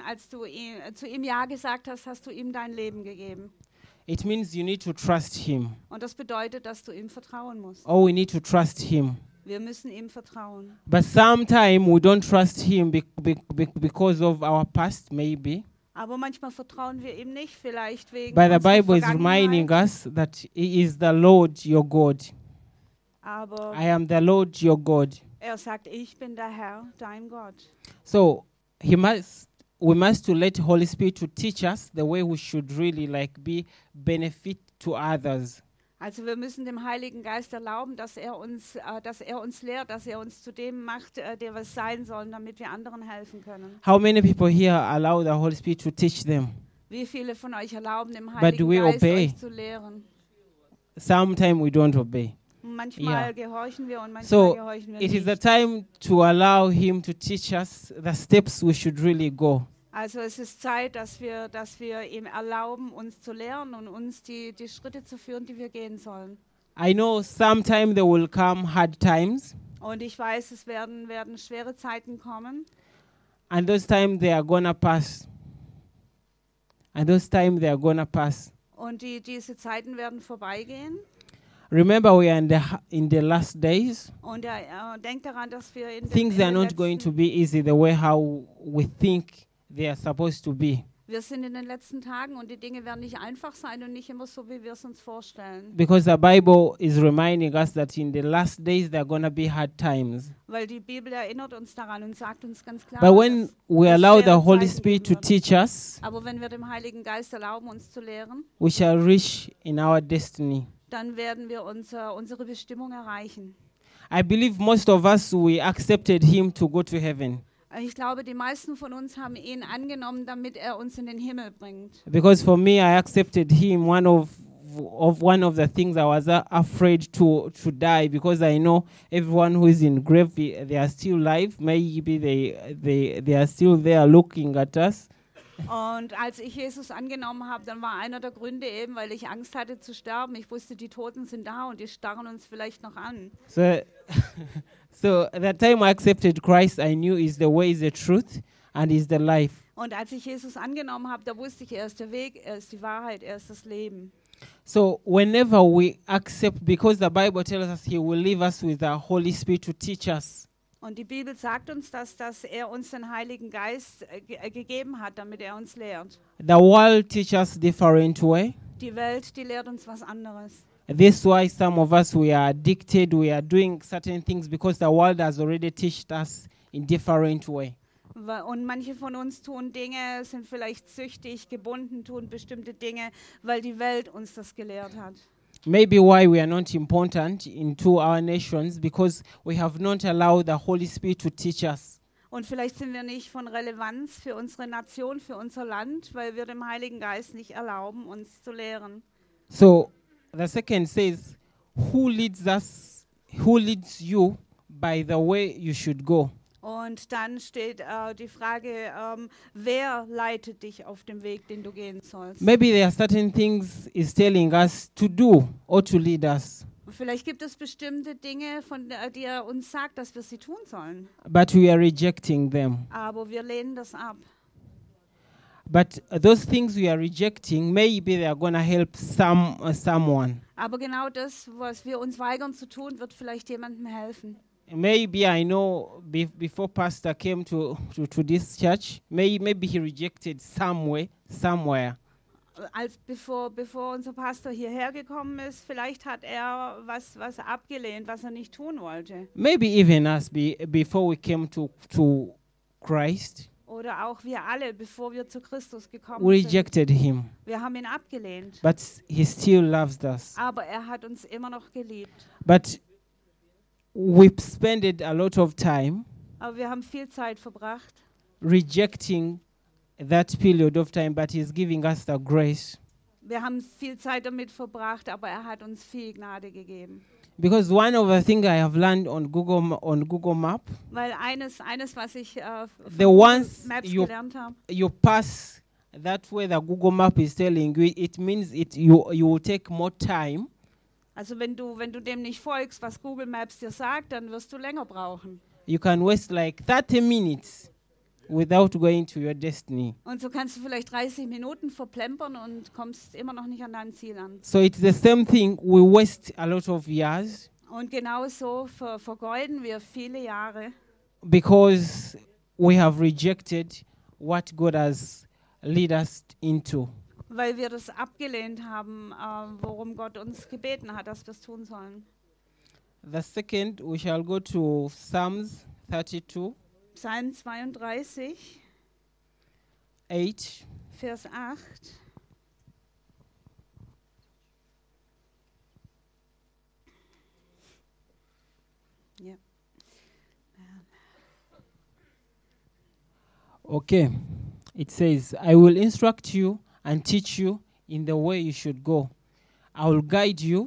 zu ihm Ja gesagt hast, hast du ihm dein Leben gegeben. It means you need to trust Him. Und das bedeutet, dass du ihm vertrauen musst. Or we need to trust Him. Wir müssen ihm vertrauen. But sometimes we don't trust Him because of our past, maybe. Aber manchmal vertrauen wir ihm nicht, vielleicht wegen But the unserer Bible is reminding Vergangenheit. us that He is the Lord your God. Aber I am the Lord your God. er sagt, ich bin der Herr, dein Gott. So we must to let Holy Spirit to teach us the way we should really be benefit to others. Also wir müssen dem Heiligen Geist erlauben, dass er uns lehrt, dass er uns zu dem macht, der wir sein sollen, damit wir anderen helfen können. How many people here allow the Holy Spirit to teach them? Wie viele von euch erlauben dem do Heiligen we Geist, obey? euch zu lehren? Sometimes we don't obey. Manchmal Yeah. gehorchen wir und manchmal So gehorchen wir it is the nicht. time to allow Him to teach us the steps we should really go. Also es ist Zeit, dass wir ihm erlauben, uns zu lehren und uns die Schritte zu führen, die wir gehen sollen. I know sometime there will come hard times, Und ich weiß, es werden schwere Zeiten kommen. and those times they are gonna pass. And those times they are gonna pass. Und diese Zeiten werden vorbeigehen. Remember, we are in the last days. Und denkt daran, dass wir in Things are den not going to letzten, be easy the way how we think they are supposed to be. wir sind in den letzten Tagen und die Dinge werden nicht einfach sein und nicht immer so, wie wir es uns vorstellen. Because the Bible is reminding us that in the last days there are going to be hard times. Weil die Bibel erinnert uns daran und sagt uns ganz klar, But when dass we es allow the schwere Holy Zeiten Spirit to geben wird. teach us, Aber wenn wir dem Heiligen Geist erlauben, uns zu lehren, we shall reach in our destiny. dann werden wir unsere Bestimmung erreichen. I believe most of us, we accepted Him to go to heaven. Ich glaube, die meisten von uns haben ihn angenommen, damit er uns in den Himmel bringt. Because for me, I accepted him. One of the things I was afraid to die, because I know everyone who is in grave, they are still alive. Maybe they are still there looking at us. Und als ich Jesus angenommen habe, dann war einer der Gründe eben, weil ich Angst hatte zu sterben. Ich wusste, die Toten sind da und die starren uns vielleicht noch an. So, so at the time I accepted Christ, I knew is the way, is the truth, and is the life. Und als ich Jesus angenommen habe, da wusste ich, er ist der Weg, er ist die Wahrheit, er ist das Leben. So whenever we accept, because the Bible tells us He will leave us with the Holy Spirit to teach us. Und die Bibel sagt uns, dass er uns den Heiligen Geist gegeben hat, damit er uns lehrt. The world teaches different way. Die Welt, die lehrt uns was anderes. This why some of us, we are addicted, we are doing certain things because the world has already taught us in different way. Und manche von uns tun Dinge, sind vielleicht süchtig, gebunden, tun bestimmte Dinge, weil die Welt uns das gelehrt hat. Maybe why we are not important into our nations, because we have not allowed the Holy Spirit to teach us. Und vielleicht sind wir nicht von Relevanz für unsere Nation, für unser Land, weil wir dem Heiligen Geist nicht erlauben, uns zu lehren. So the second says, who leads you by the way you should go? Und dann steht die Frage, wer leitet dich auf dem Weg, den du gehen sollst? Maybe there are certain things is telling us to do or to lead us, Vielleicht gibt es bestimmte Dinge, die er uns sagt, dass wir sie tun sollen. but we are rejecting them. Aber wir lehnen das ab. But those things we are rejecting, maybe they are going to help someone. Aber genau das, was wir uns weigern zu tun, wird vielleicht jemandem helfen. Maybe I know before Pastor came to this church, maybe he rejected somewhere. Bevor unser Pastor hierher gekommen ist, vielleicht hat er was abgelehnt, was er nicht tun wollte. Maybe even us before we came to Christ, Oder auch wir alle, bevor wir zu Christus gekommen we sind. rejected him. Wir haben ihn abgelehnt. But he still loves us. Aber er hat uns immer noch geliebt. But we've spent a lot of time Aber wir haben viel Zeit verbracht, rejecting that period of time, but he's giving us the grace. wir haben viel Zeit damit verbracht, aber er hat uns viel Gnade gegeben. Because one of the things I have learned on Google Map, Weil eines was ich von the Google ones Maps you gelernt habe, pass that way the Google Map is telling you, it means you will take more time. also wenn du dem nicht folgst, was Google Maps dir sagt, dann wirst du länger brauchen. You can waste like 30 minutes without going to your destiny. Und so kannst du vielleicht 30 Minuten verplempern und kommst immer noch nicht an dein Ziel an. So it's the same thing. We waste a lot of years Und genauso vergeuden wir viele Jahre, because we have rejected what God has led us into. weil wir das abgelehnt haben, worum Gott uns gebeten hat, dass wir es tun sollen. The second, we shall go to Psalms 32, Psalm 32, 8. Vers 8. Ja. Okay. It says, I will instruct you and teach you in the way you should go. I will guide you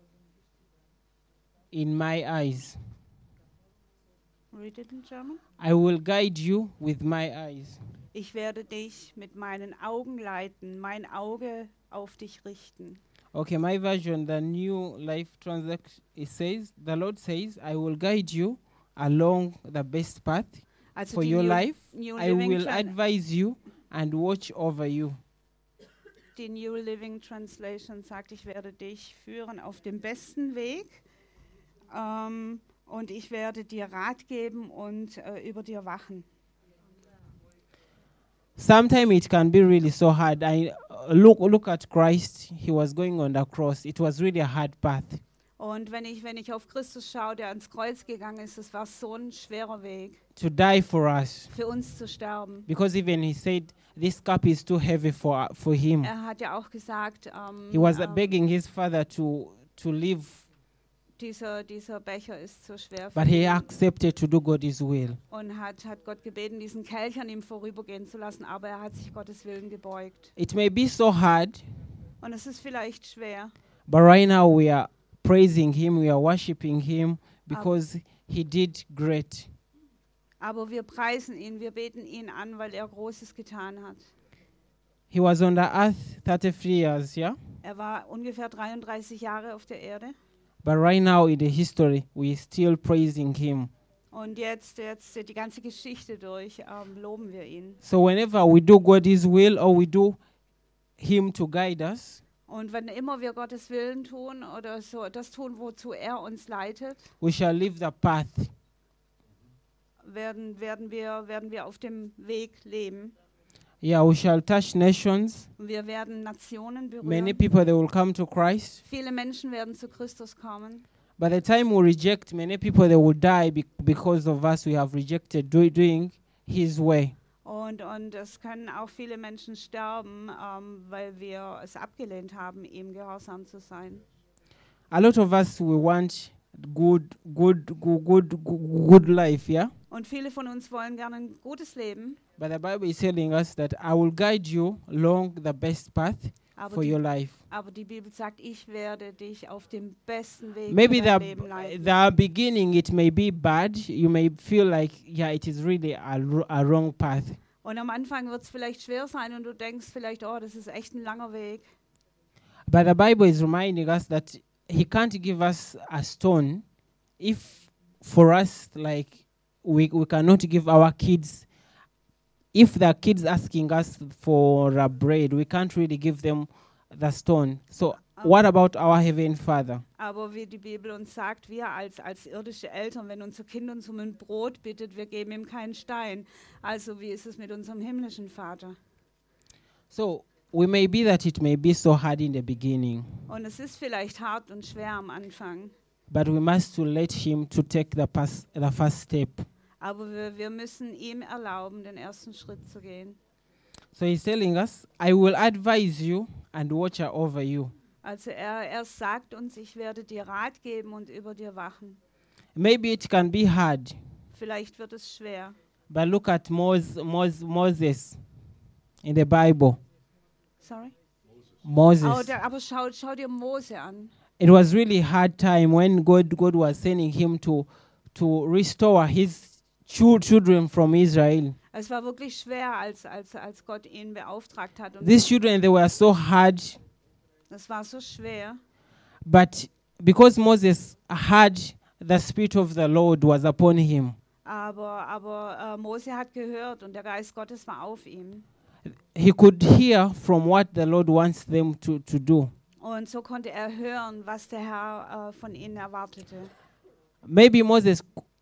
in my eyes. Read it in German. I will guide you with my eyes. Ich werde dich mit meinen Augen leiten, mein Auge auf dich richten. Okay, my version, the New Life Translation, it says, the Lord says, I will guide you along the best path Also for die your life. New I Living will advise you and watch over you. Die New Living Translation sagt, ich werde dich führen auf dem besten Weg und ich werde dir Rat geben und über dir wachen. Sometimes it can be really so hard. Look at Christ. He was going on the cross. It was really a hard path. Und wenn ich auf Christus schaue, der ans Kreuz gegangen ist, es war so ein schwerer Weg, To die for us. für uns zu sterben. Because even he said, this cup is too heavy for him. Er hat ja auch gesagt, He was begging his father to leave dieser Becher ist so schwer für But he ihn. accepted to do God's will. Und hat Gott gebeten, diesen Kelch an ihm vorübergehen zu lassen, aber er hat sich Gottes Willen gebeugt. It may be so hard, Und es ist vielleicht schwer, but right now we are praising him, we are worshiping him because he did great. aber wir preisen ihn, wir beten ihn an, weil er Großes getan hat. He was on the earth 33 years, yeah? Er war ungefähr 33 Jahre auf der Erde. But right now in the history, we still praising him. Und jetzt die ganze Geschichte durch, loben wir ihn. So whenever we do God's will or we do him to guide us, Und wenn immer wir Gottes Willen tun oder so das tun, wozu er uns leitet, we shall leave the path. werden wir auf dem Weg leben. Yeah, we shall touch nations. Und wir werden Nationen Many berühren. people, they will come to Christ. Viele Menschen werden zu Christus kommen. By the time we reject, many people, they will die because of us. We have rejected doing his way. Und es können auch viele Menschen sterben, weil wir es abgelehnt haben, ihm gehorsam zu sein. A lot of us, we want good life, yeah? Und viele von uns wollen gerne ein gutes Leben, But the Bible is telling us that I will guide you along the best path aber for your life. die Bibel sagt, ich werde dich auf dem besten Weg Maybe für dein Leben leiten. the beginning, it may be bad. You may feel like, yeah, it is really a wrong path. Und am Anfang wird es vielleicht schwer sein und du denkst vielleicht, oh, das ist echt ein langer Weg. But the Bible is reminding us that he can't give us a stone if for us, like, we cannot give our kids. If the kids asking us for a bread, we can't really give them the stone. So what about our Heavenly Father? Aber wie die Bibel uns sagt, wir als irdische Eltern, wenn unser Kind uns um ein Brot bittet, wir geben ihm keinen Stein. Also wie ist es mit unserem himmlischen Vater? So we may be that it may be so hard in the beginning, Und es ist vielleicht hart und schwer am Anfang, but we must to let him to take the first step. aber wir müssen ihm erlauben, den ersten Schritt zu gehen. So he's telling us, I will advise you and watch over you. Also er sagt uns, ich werde dir Rat geben und über dir wachen. Maybe it can be hard, Vielleicht wird es schwer. but look at Moses in the Bible. Sorry? Moses. Aber schau dir Mose an. It was really hard time when God was sending him to restore his children from Israel. Es war wirklich schwer, als Gott ihn beauftragt hat. Und These children, they were so hard, es war so schwer. but because Moses had the Spirit of the Lord was upon him, Aber Mose hat gehört und der Geist Gottes war auf ihm. he could hear from what the Lord wants them to do. Und so konnte er hören, was der Herr von ihnen erwartete. Maybe Moses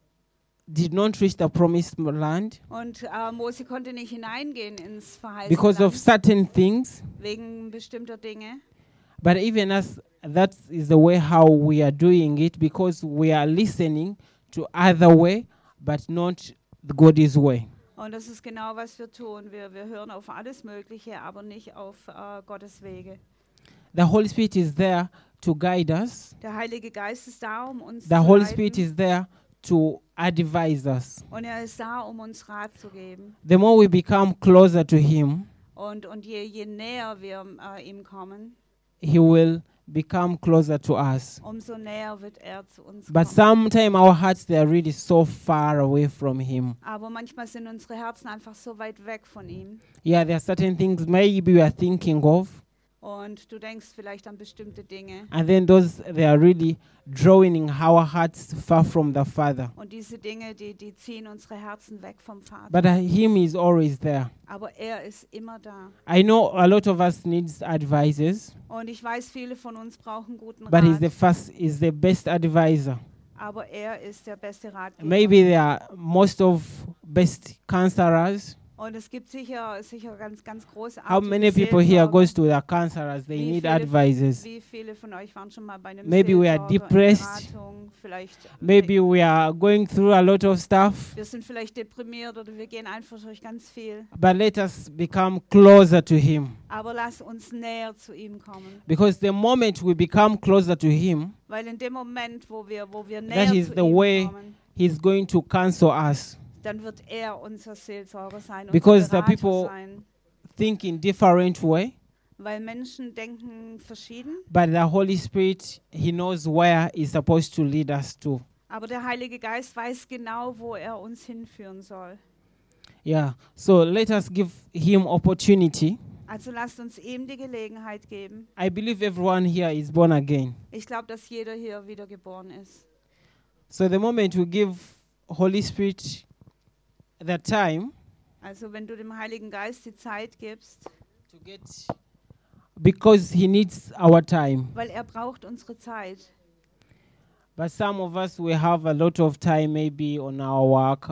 did not reach the promised land Und Mose konnte nicht hineingehen ins verheißene because of Land certain things, wegen bestimmter Dinge. but even us, that is the way how we are doing it, because we are listening to other way, but not God's way. Und das ist genau, was wir tun. Wir hören auf alles Mögliche, aber nicht auf Gottes Wege. The Holy Spirit is there to guide us. Der Heilige Geist ist da, um uns The zu Holy leiten. Spirit is there to advise us. Und er ist da, um uns Rat zu geben. The more we become closer to Him, Und je näher wir ihm kommen, He will become closer to us. umso näher wird er zu uns But kommen. sometimes our hearts, they are really so far away from Him. Aber manchmal sind unsere Herzen einfach so weit weg von ihm. Yeah, there are certain things maybe we are thinking of, Und du denkst vielleicht an bestimmte Dinge. and then those, they are really drawing our hearts far from the Father. Und diese Dinge, die ziehen unsere Herzen weg vom Vater. But Him is always there. Aber er ist immer da. I know a lot of us needs advices, Und ich weiß, viele von uns brauchen guten but He's Rat. is the best advisor. Aber er ist der beste Ratgeber. Maybe there are most of best counselors. Und es gibt sicher ganz großartige How many people here Seelsorger. goes to the counselors? They Wie need viele- advices. Wie viele von euch waren schon mal bei einem Maybe we are Seelsorger in depressed. Beratung? vielleicht, Maybe we are going through a lot of stuff, wir sind vielleicht deprimiert oder wir gehen einfach durch ganz viel. but let us become closer to Him. Aber lass uns näher zu ihm kommen. Because the moment we become closer to Him, Weil in dem Moment, wo wir näher that is zu the ihm way kommen, He's going to counsel us. dann wird er unser Seelsorger sein, Because unser the Berater people sein. think in different way, Weil Menschen denken verschieden, but the Holy Spirit, He knows where He's supposed to lead us to. aber der Heilige Geist weiß genau, wo er uns hinführen soll. Yeah. So let us give Him opportunity. Also lasst uns ihm die Gelegenheit geben. I believe everyone here is born again. Ich glaube, dass jeder hier wiedergeboren ist. So the moment we give Holy Spirit the time Also wenn du dem Heiligen Geist die Zeit gibst, to get, because He needs our time. weil er braucht unsere Zeit. But some of us, we have a lot of time, maybe on our work,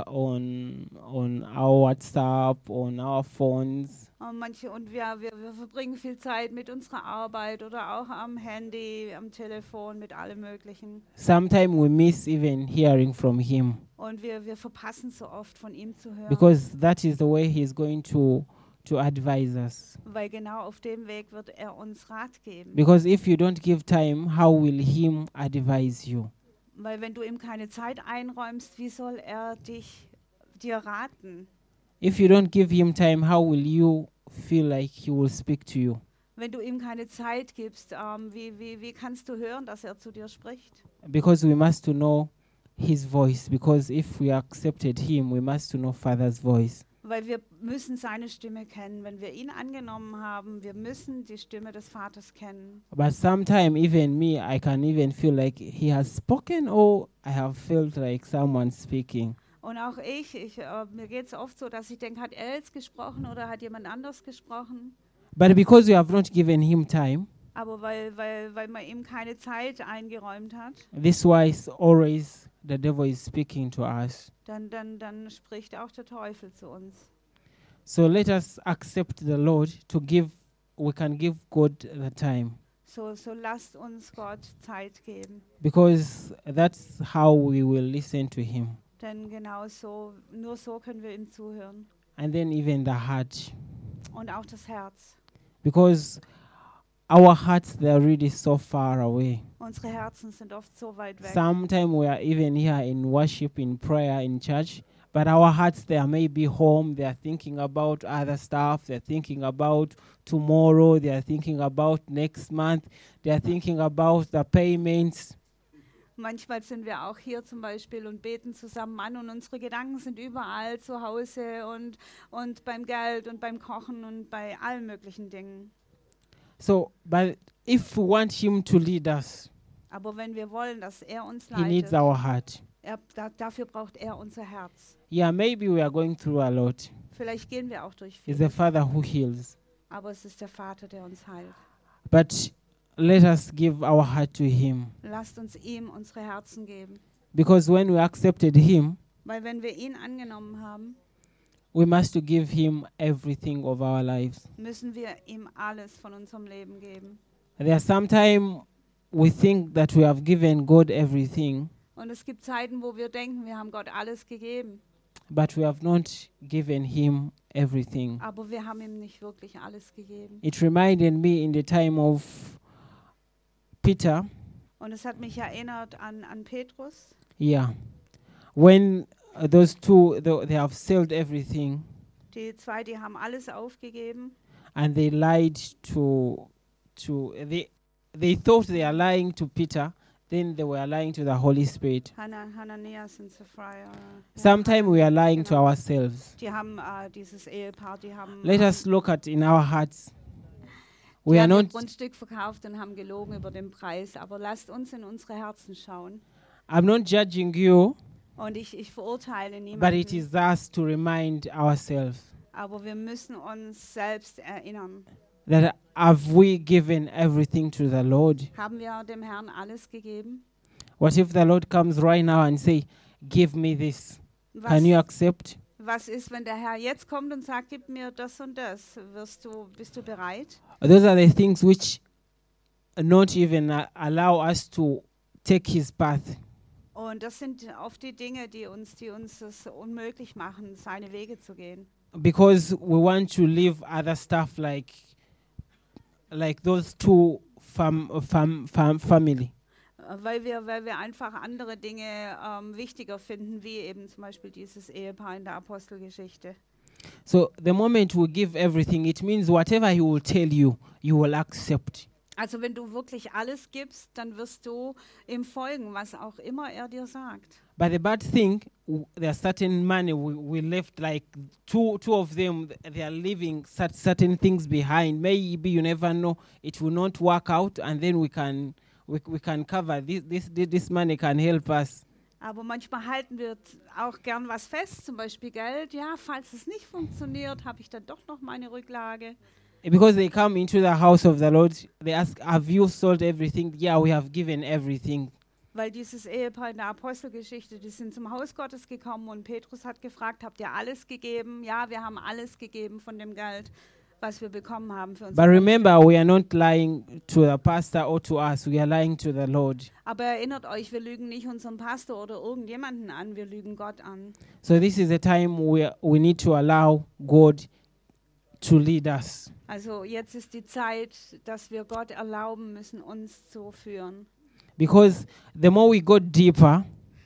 on our WhatsApp, on our phones. Und wir verbringen viel Zeit mit unserer Arbeit oder auch am Handy, am Telefon, mit allem Möglichen. Sometimes we miss even hearing from Him, Und wir verpassen so oft, von ihm zu hören. because that is the way He's going to advise us. Weil genau auf dem Weg wird er uns Rat geben. Because if you don't give time, how will Him advise you? Weil wenn du ihm keine Zeit einräumst, wie soll er dir raten? If you don't give Him time, how will you feel like He will speak to you? Wenn du ihm keine Zeit gibst, wie kannst du hören, dass er zu dir spricht? Because we must to know His voice. Because if we accepted Him, we must to know Father's voice. Weil wir müssen seine Stimme kennen. Wenn wir ihn angenommen haben, wir müssen die Stimme des Vaters kennen. But sometimes even me, I can even feel like He has spoken, or I have felt like someone speaking. Und auch mir geht es oft so, dass ich denke, hat er jetzt gesprochen oder hat jemand anders gesprochen? But because we have not given Him time, Aber weil man ihm keine Zeit eingeräumt hat, this why it's always the devil is speaking to us. dann spricht auch der Teufel zu uns. So let us accept the Lord to give, we can give God the time. So lasst uns Gott Zeit geben. Because that's how we will listen to Him. Denn nur so können wir ihm zuhören. And then even the heart. Und auch das Herz. Because our hearts, they're really so far away. Unsere Herzen sind oft so weit weg. Sometimes we are even here in worship, in prayer, in church, but our hearts, they are maybe home. They are thinking about other stuff. They're thinking about tomorrow. They are thinking about next month. They are thinking about the payments. Manchmal sind wir auch hier zum Beispiel und beten zusammen an und unsere Gedanken sind überall zu Hause und beim Geld und beim Kochen und bei allen möglichen Dingen. So, but if we want Him to lead us, Aber wenn wir wollen, dass er uns He needs leitet, our heart. dafür braucht er unser Herz. Yeah, maybe we are going through a lot. Vielleicht gehen wir auch durch It's viel, the Father who heals. aber es ist der Vater, der uns heilt. But let us give our heart to Him. Lasst uns ihm unsere Herzen geben. Because when we accepted Him, Weil wenn wir ihn angenommen haben, we must to give Him everything of our lives. müssen wir ihm alles von unserem Leben geben. There are sometimes we think that we have given God everything, Und es gibt Zeiten, wo wir denken, wir haben Gott alles gegeben, but we have not given Him everything. aber wir haben ihm nicht wirklich alles gegeben. It reminded me in the time of Peter, Und es hat mich erinnert an Petrus, yeah, when those two, they have sold everything die zwei, die haben alles aufgegeben and they lied they thought they are lying to Peter, then they were lying to the Holy Spirit. Hananias und Sapphira. Sometimes we are lying to Genau. ourselves. Die haben dieses Ehepaar, die haben, Let us look at in our hearts. die We are haben ihr not, Grundstück verkauft und haben gelogen über den Preis. Aber lasst uns in unsere Herzen schauen. I'm not judging you, Und ich verurteile but it niemanden, is us to remind ourselves aber wir müssen uns selbst erinnern. that have we given everything to the Lord? Haben wir dem Herrn alles gegeben? What if the Lord comes right now and say, give me this? Can you accept? Was ist, wenn der Herr jetzt kommt und sagt, gib mir das und das? Bist du bereit? Those are the things which not even allow us to take His path. Und das sind oft die Dinge, die uns es unmöglich machen, seine Wege zu gehen. Because we want to leave other stuff like those two family. Weil wir einfach andere Dinge wichtiger finden, wie eben zum Beispiel dieses Ehepaar in der Apostelgeschichte. So the moment we give everything, it means whatever he will tell you, you will accept. Also wenn du wirklich alles gibst, dann wirst du ihm folgen, was auch immer er dir sagt. But the bad thing, there are certain money we left, like two of them, they are leaving certain things behind. Maybe you never know, it will not work out, and then we can cover this money can help us. Aber manchmal halten wir auch gern was fest, zum Beispiel Geld. Ja, falls es nicht funktioniert, habe ich dann doch noch meine Rücklage. Because they come into the house of the Lord, they ask, have you sold everything? Yeah, we have given everything. Weil dieses Ehepaar in der Apostelgeschichte, die sind zum Haus Gottes gekommen und Petrus hat gefragt, habt ihr alles gegeben? Ja, wir haben alles gegeben von dem Geld, was wir bekommen haben für uns. But remember, we are not lying to the pastor or to us, we are lying to the Lord. Aber erinnert euch, wir lügen nicht unseren Pastor oder irgendjemanden an, wir lügen Gott an. So this is a time where we need to allow God to lead us. Also jetzt ist die Zeit, dass wir Gott erlauben müssen, uns zu führen. Because the more we go deeper,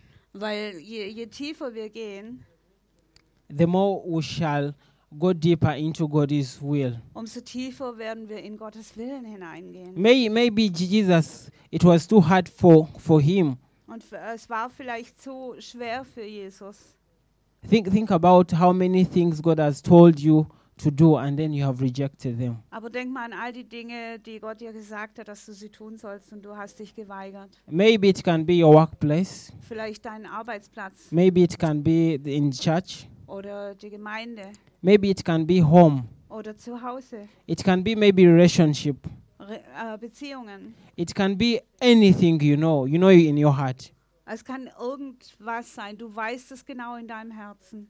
Weil je tiefer wir gehen, the more we shall go deeper into God's will. umso tiefer werden wir in Gottes Willen hineingehen. Maybe Jesus, it was too hard for him. Und es war vielleicht zu schwer für Jesus. Think about how many things God has told you to do and then you have rejected them. Aber denk mal an all die Dinge, die Gott dir gesagt hat, dass du sie tun sollst und du hast dich geweigert. Maybe it can be your workplace. Vielleicht deinen Arbeitsplatz Maybe it can be in church. oder die Gemeinde Maybe it can be home. oder zu Hause, It can be maybe relationship. Beziehungen. It can be anything you know in your heart. Es kann irgendwas sein, du weißt es genau in deinem Herzen.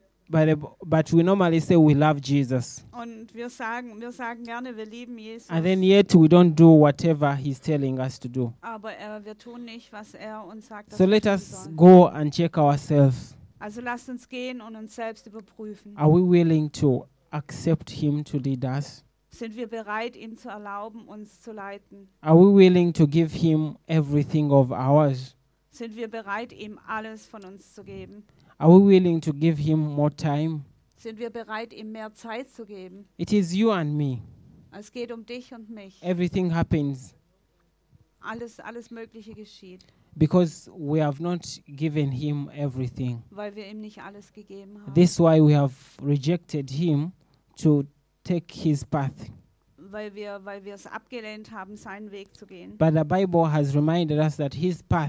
But we normally say we love Jesus. Und wir sagen gerne, wir lieben Jesus. And then yet we don't do whatever he's telling us to do. Aber wir tun nicht, was er uns sagt, dass So wir let tun us sollen. go and check ourselves. Also lasst uns gehen und uns selbst überprüfen. Are we willing to accept him to lead us? Sind wir bereit, ihm zu erlauben, uns zu leiten? Are we willing to give him everything of ours? Sind wir bereit, ihm alles von uns zu geben? Are we willing to give him more time? Sind wir bereit, ihm mehr Zeit zu geben? It is you and me. Es geht um dich und mich. Everything happens Alles Mögliche geschieht, because we have not given him everything. weil wir ihm nicht alles gegeben haben. This is why we have rejected him to take his path. Weil wir es abgelehnt haben, seinen Weg zu gehen. But the Bible has reminded us that his path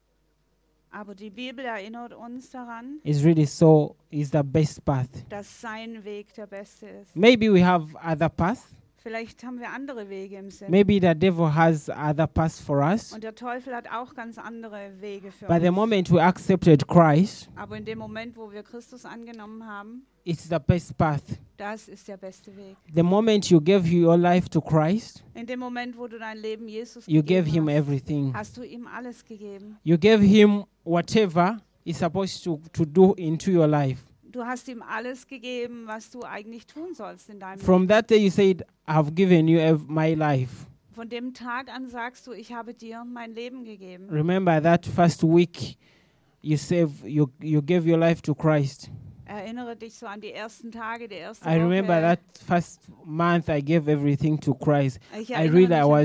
Aber die Bibel erinnert uns daran, is the best path. dass sein Weg der beste ist. Maybe we have other paths. Vielleicht haben wir andere Wege im Sinn. Maybe the devil has other paths for us. Und der Teufel hat auch ganz andere Wege für But the uns. moment we accepted Christ, Aber in dem Moment, wo wir Christus angenommen haben, it's the best path. das ist der beste Weg. The moment you gave your life to Christ, In dem Moment, wo du dein Leben Jesus you gave him gegeben hast, everything. hast du ihm alles gegeben. You gave him whatever he's supposed to do into your life. Du hast ihm alles gegeben, was du eigentlich tun sollst in deinem From Leben. that day you said, I've given you my life. Von dem Tag an sagst du, ich habe dir mein Leben gegeben. Remember that first week you gave your life to Christ. Erinnere dich so an die ersten Tage, die erste I remember Woche. that first month I gave everything to Christ. Ich I erinnere, really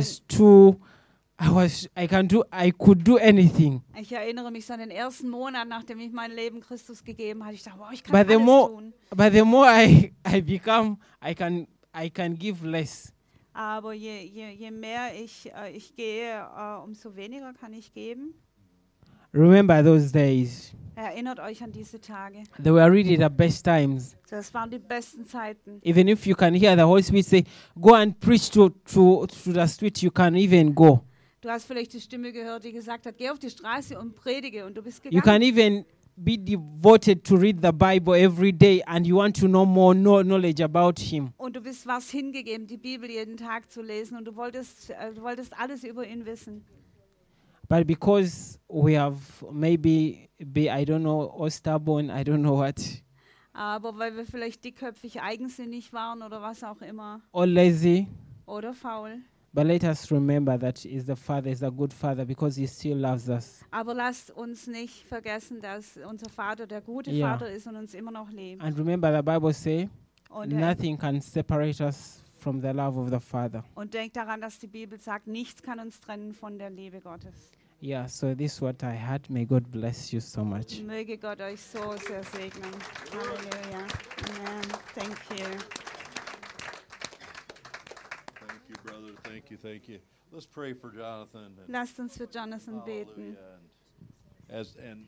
I could do anything. ich erinnere mich so an den ersten Monat, nachdem ich mein Leben Christus gegeben hatte. Ich dachte, wow, ich kann But the alles more tun. But the more I become, I can give less. Aber je mehr ich gehe, umso weniger kann ich geben. Remember those days. Erinnert euch an diese Tage. They were really the best times. Das waren die besten Zeiten. Even if you can hear the Holy Spirit say, go and preach to the street, you can even go. Du hast vielleicht die Stimme gehört, die gesagt hat, geh auf die Straße und predige, und du bist You can gegangen. even be devoted to read the Bible every day and you want to know more knowledge about him. Und du warst hingegeben, die Bibel jeden Tag zu lesen, und du wolltest alles über ihn wissen. But because we have maybe I don't know, or stubborn, I don't know what, Aber weil wir vielleicht dickköpfig, eigensinnig waren oder was auch immer. or lazy, Oder faul. but let us remember that is the Father, is a good Father, because He still loves us. Aber lasst uns nicht vergessen, dass unser Vater der gute Ja. Vater ist und uns immer noch liebt. And remember, the Bible says Und, nothing can separate us from the love of the Father. und denkt daran, dass die Bibel sagt, nichts kann uns trennen von der Liebe Gottes. Yeah, so this is what I had. May God bless you so much. Möge Gott euch so sehr segnen. Halleluja. Amen. Thank you. Thank you, brother. Thank you. Thank you. Let's pray for Jonathan. And Lasst uns für Jonathan beten. Hallelujah.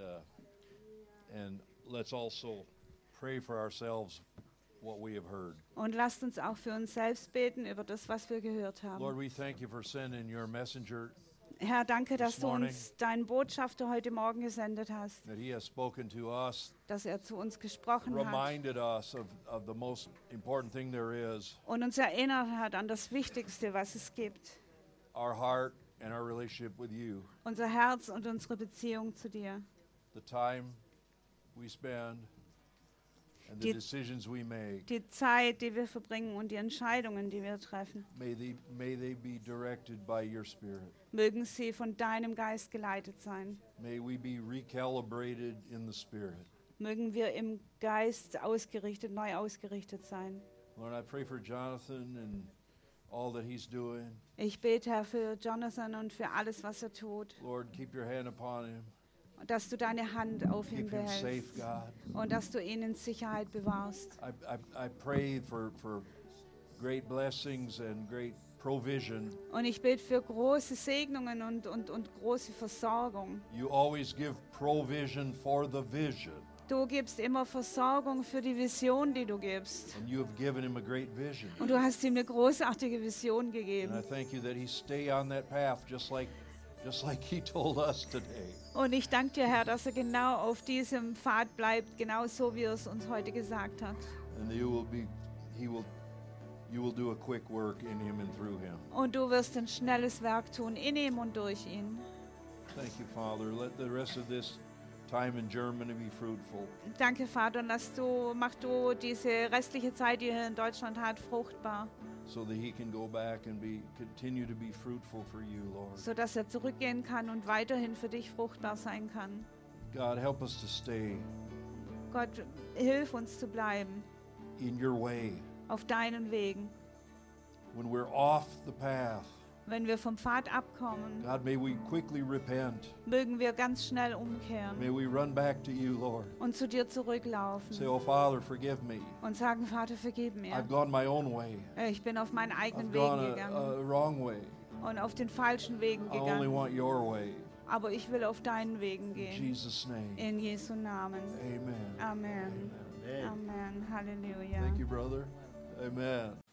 And let's also pray for ourselves what we have heard. Und lasst uns auch für uns selbst beten über das, was wir gehört haben. Lord, we thank you for sending your messenger Herr, danke, dass this du morning. uns deinen Botschafter heute Morgen gesendet hast, that he has spoken to us, dass er zu uns gesprochen hat reminded us of the most important thing there is, und uns erinnert hat an das Wichtigste, was es gibt. our heart and our relationship with you. Unser Herz und unsere Beziehung zu dir. The time we spend and the Die- decisions we make, Die Zeit, die wir verbringen und die Entscheidungen, die wir treffen. may they be directed by your Spirit. Mögen sie von deinem Geist geleitet sein. May we be recalibrated in the Spirit. Mögen wir im Geist ausgerichtet, neu ausgerichtet sein. Lord, I pray for Jonathan and all that he's doing. Ich bete, Herr, für Jonathan und für alles, was er tut. Lord, keep your hand upon him. Dass du deine Hand auf ihn Keep him safe, behältst God. und dass du ihn in Sicherheit bewahrst. I pray for great blessings and great provision. Und ich bete für große Segnungen und große Versorgung. You always give provision for the vision, Du gibst immer Versorgung für die Vision, die du gibst. and you have given him a great vision. Und du hast ihm eine großartige Vision And I gegeben. thank you that he stay on that path just like he told us today. Und ich danke dir, Herr, dass er genau auf diesem Pfad bleibt, genau so, wie er es uns heute gesagt hat. And you will do a quick work in him and through him. Und du wirst ein schnelles Werk tun, in ihm und durch ihn. Thank you, Father. Let the rest of this time in Germany be fruitful. Danke, Vater, und mach du diese restliche Zeit, die er in Deutschland hat, fruchtbar, So that he can go back and continue to be fruitful for you, Lord. sodass er zurückgehen kann und weiterhin für dich fruchtbar sein kann. God, help us to stay Gott, hilf uns zu bleiben in your way. auf deinen Wegen. When we're off the path, Wenn wir vom Pfad abkommen, God, may we quickly repent. mögen wir ganz schnell umkehren May we run back to you, Lord. und zu dir zurücklaufen Say, oh, Father, forgive me. und sagen, Vater, vergib mir. I've gone my own way. Ich bin auf meinen eigenen I've Wegen gone gegangen a wrong way. und auf den falschen Wegen I only gegangen. want your way. Aber ich will auf deinen Wegen In gehen. Jesus' name. In Jesu Namen. Amen. Amen. Amen. Halleluja. Thank you, brother. Amen.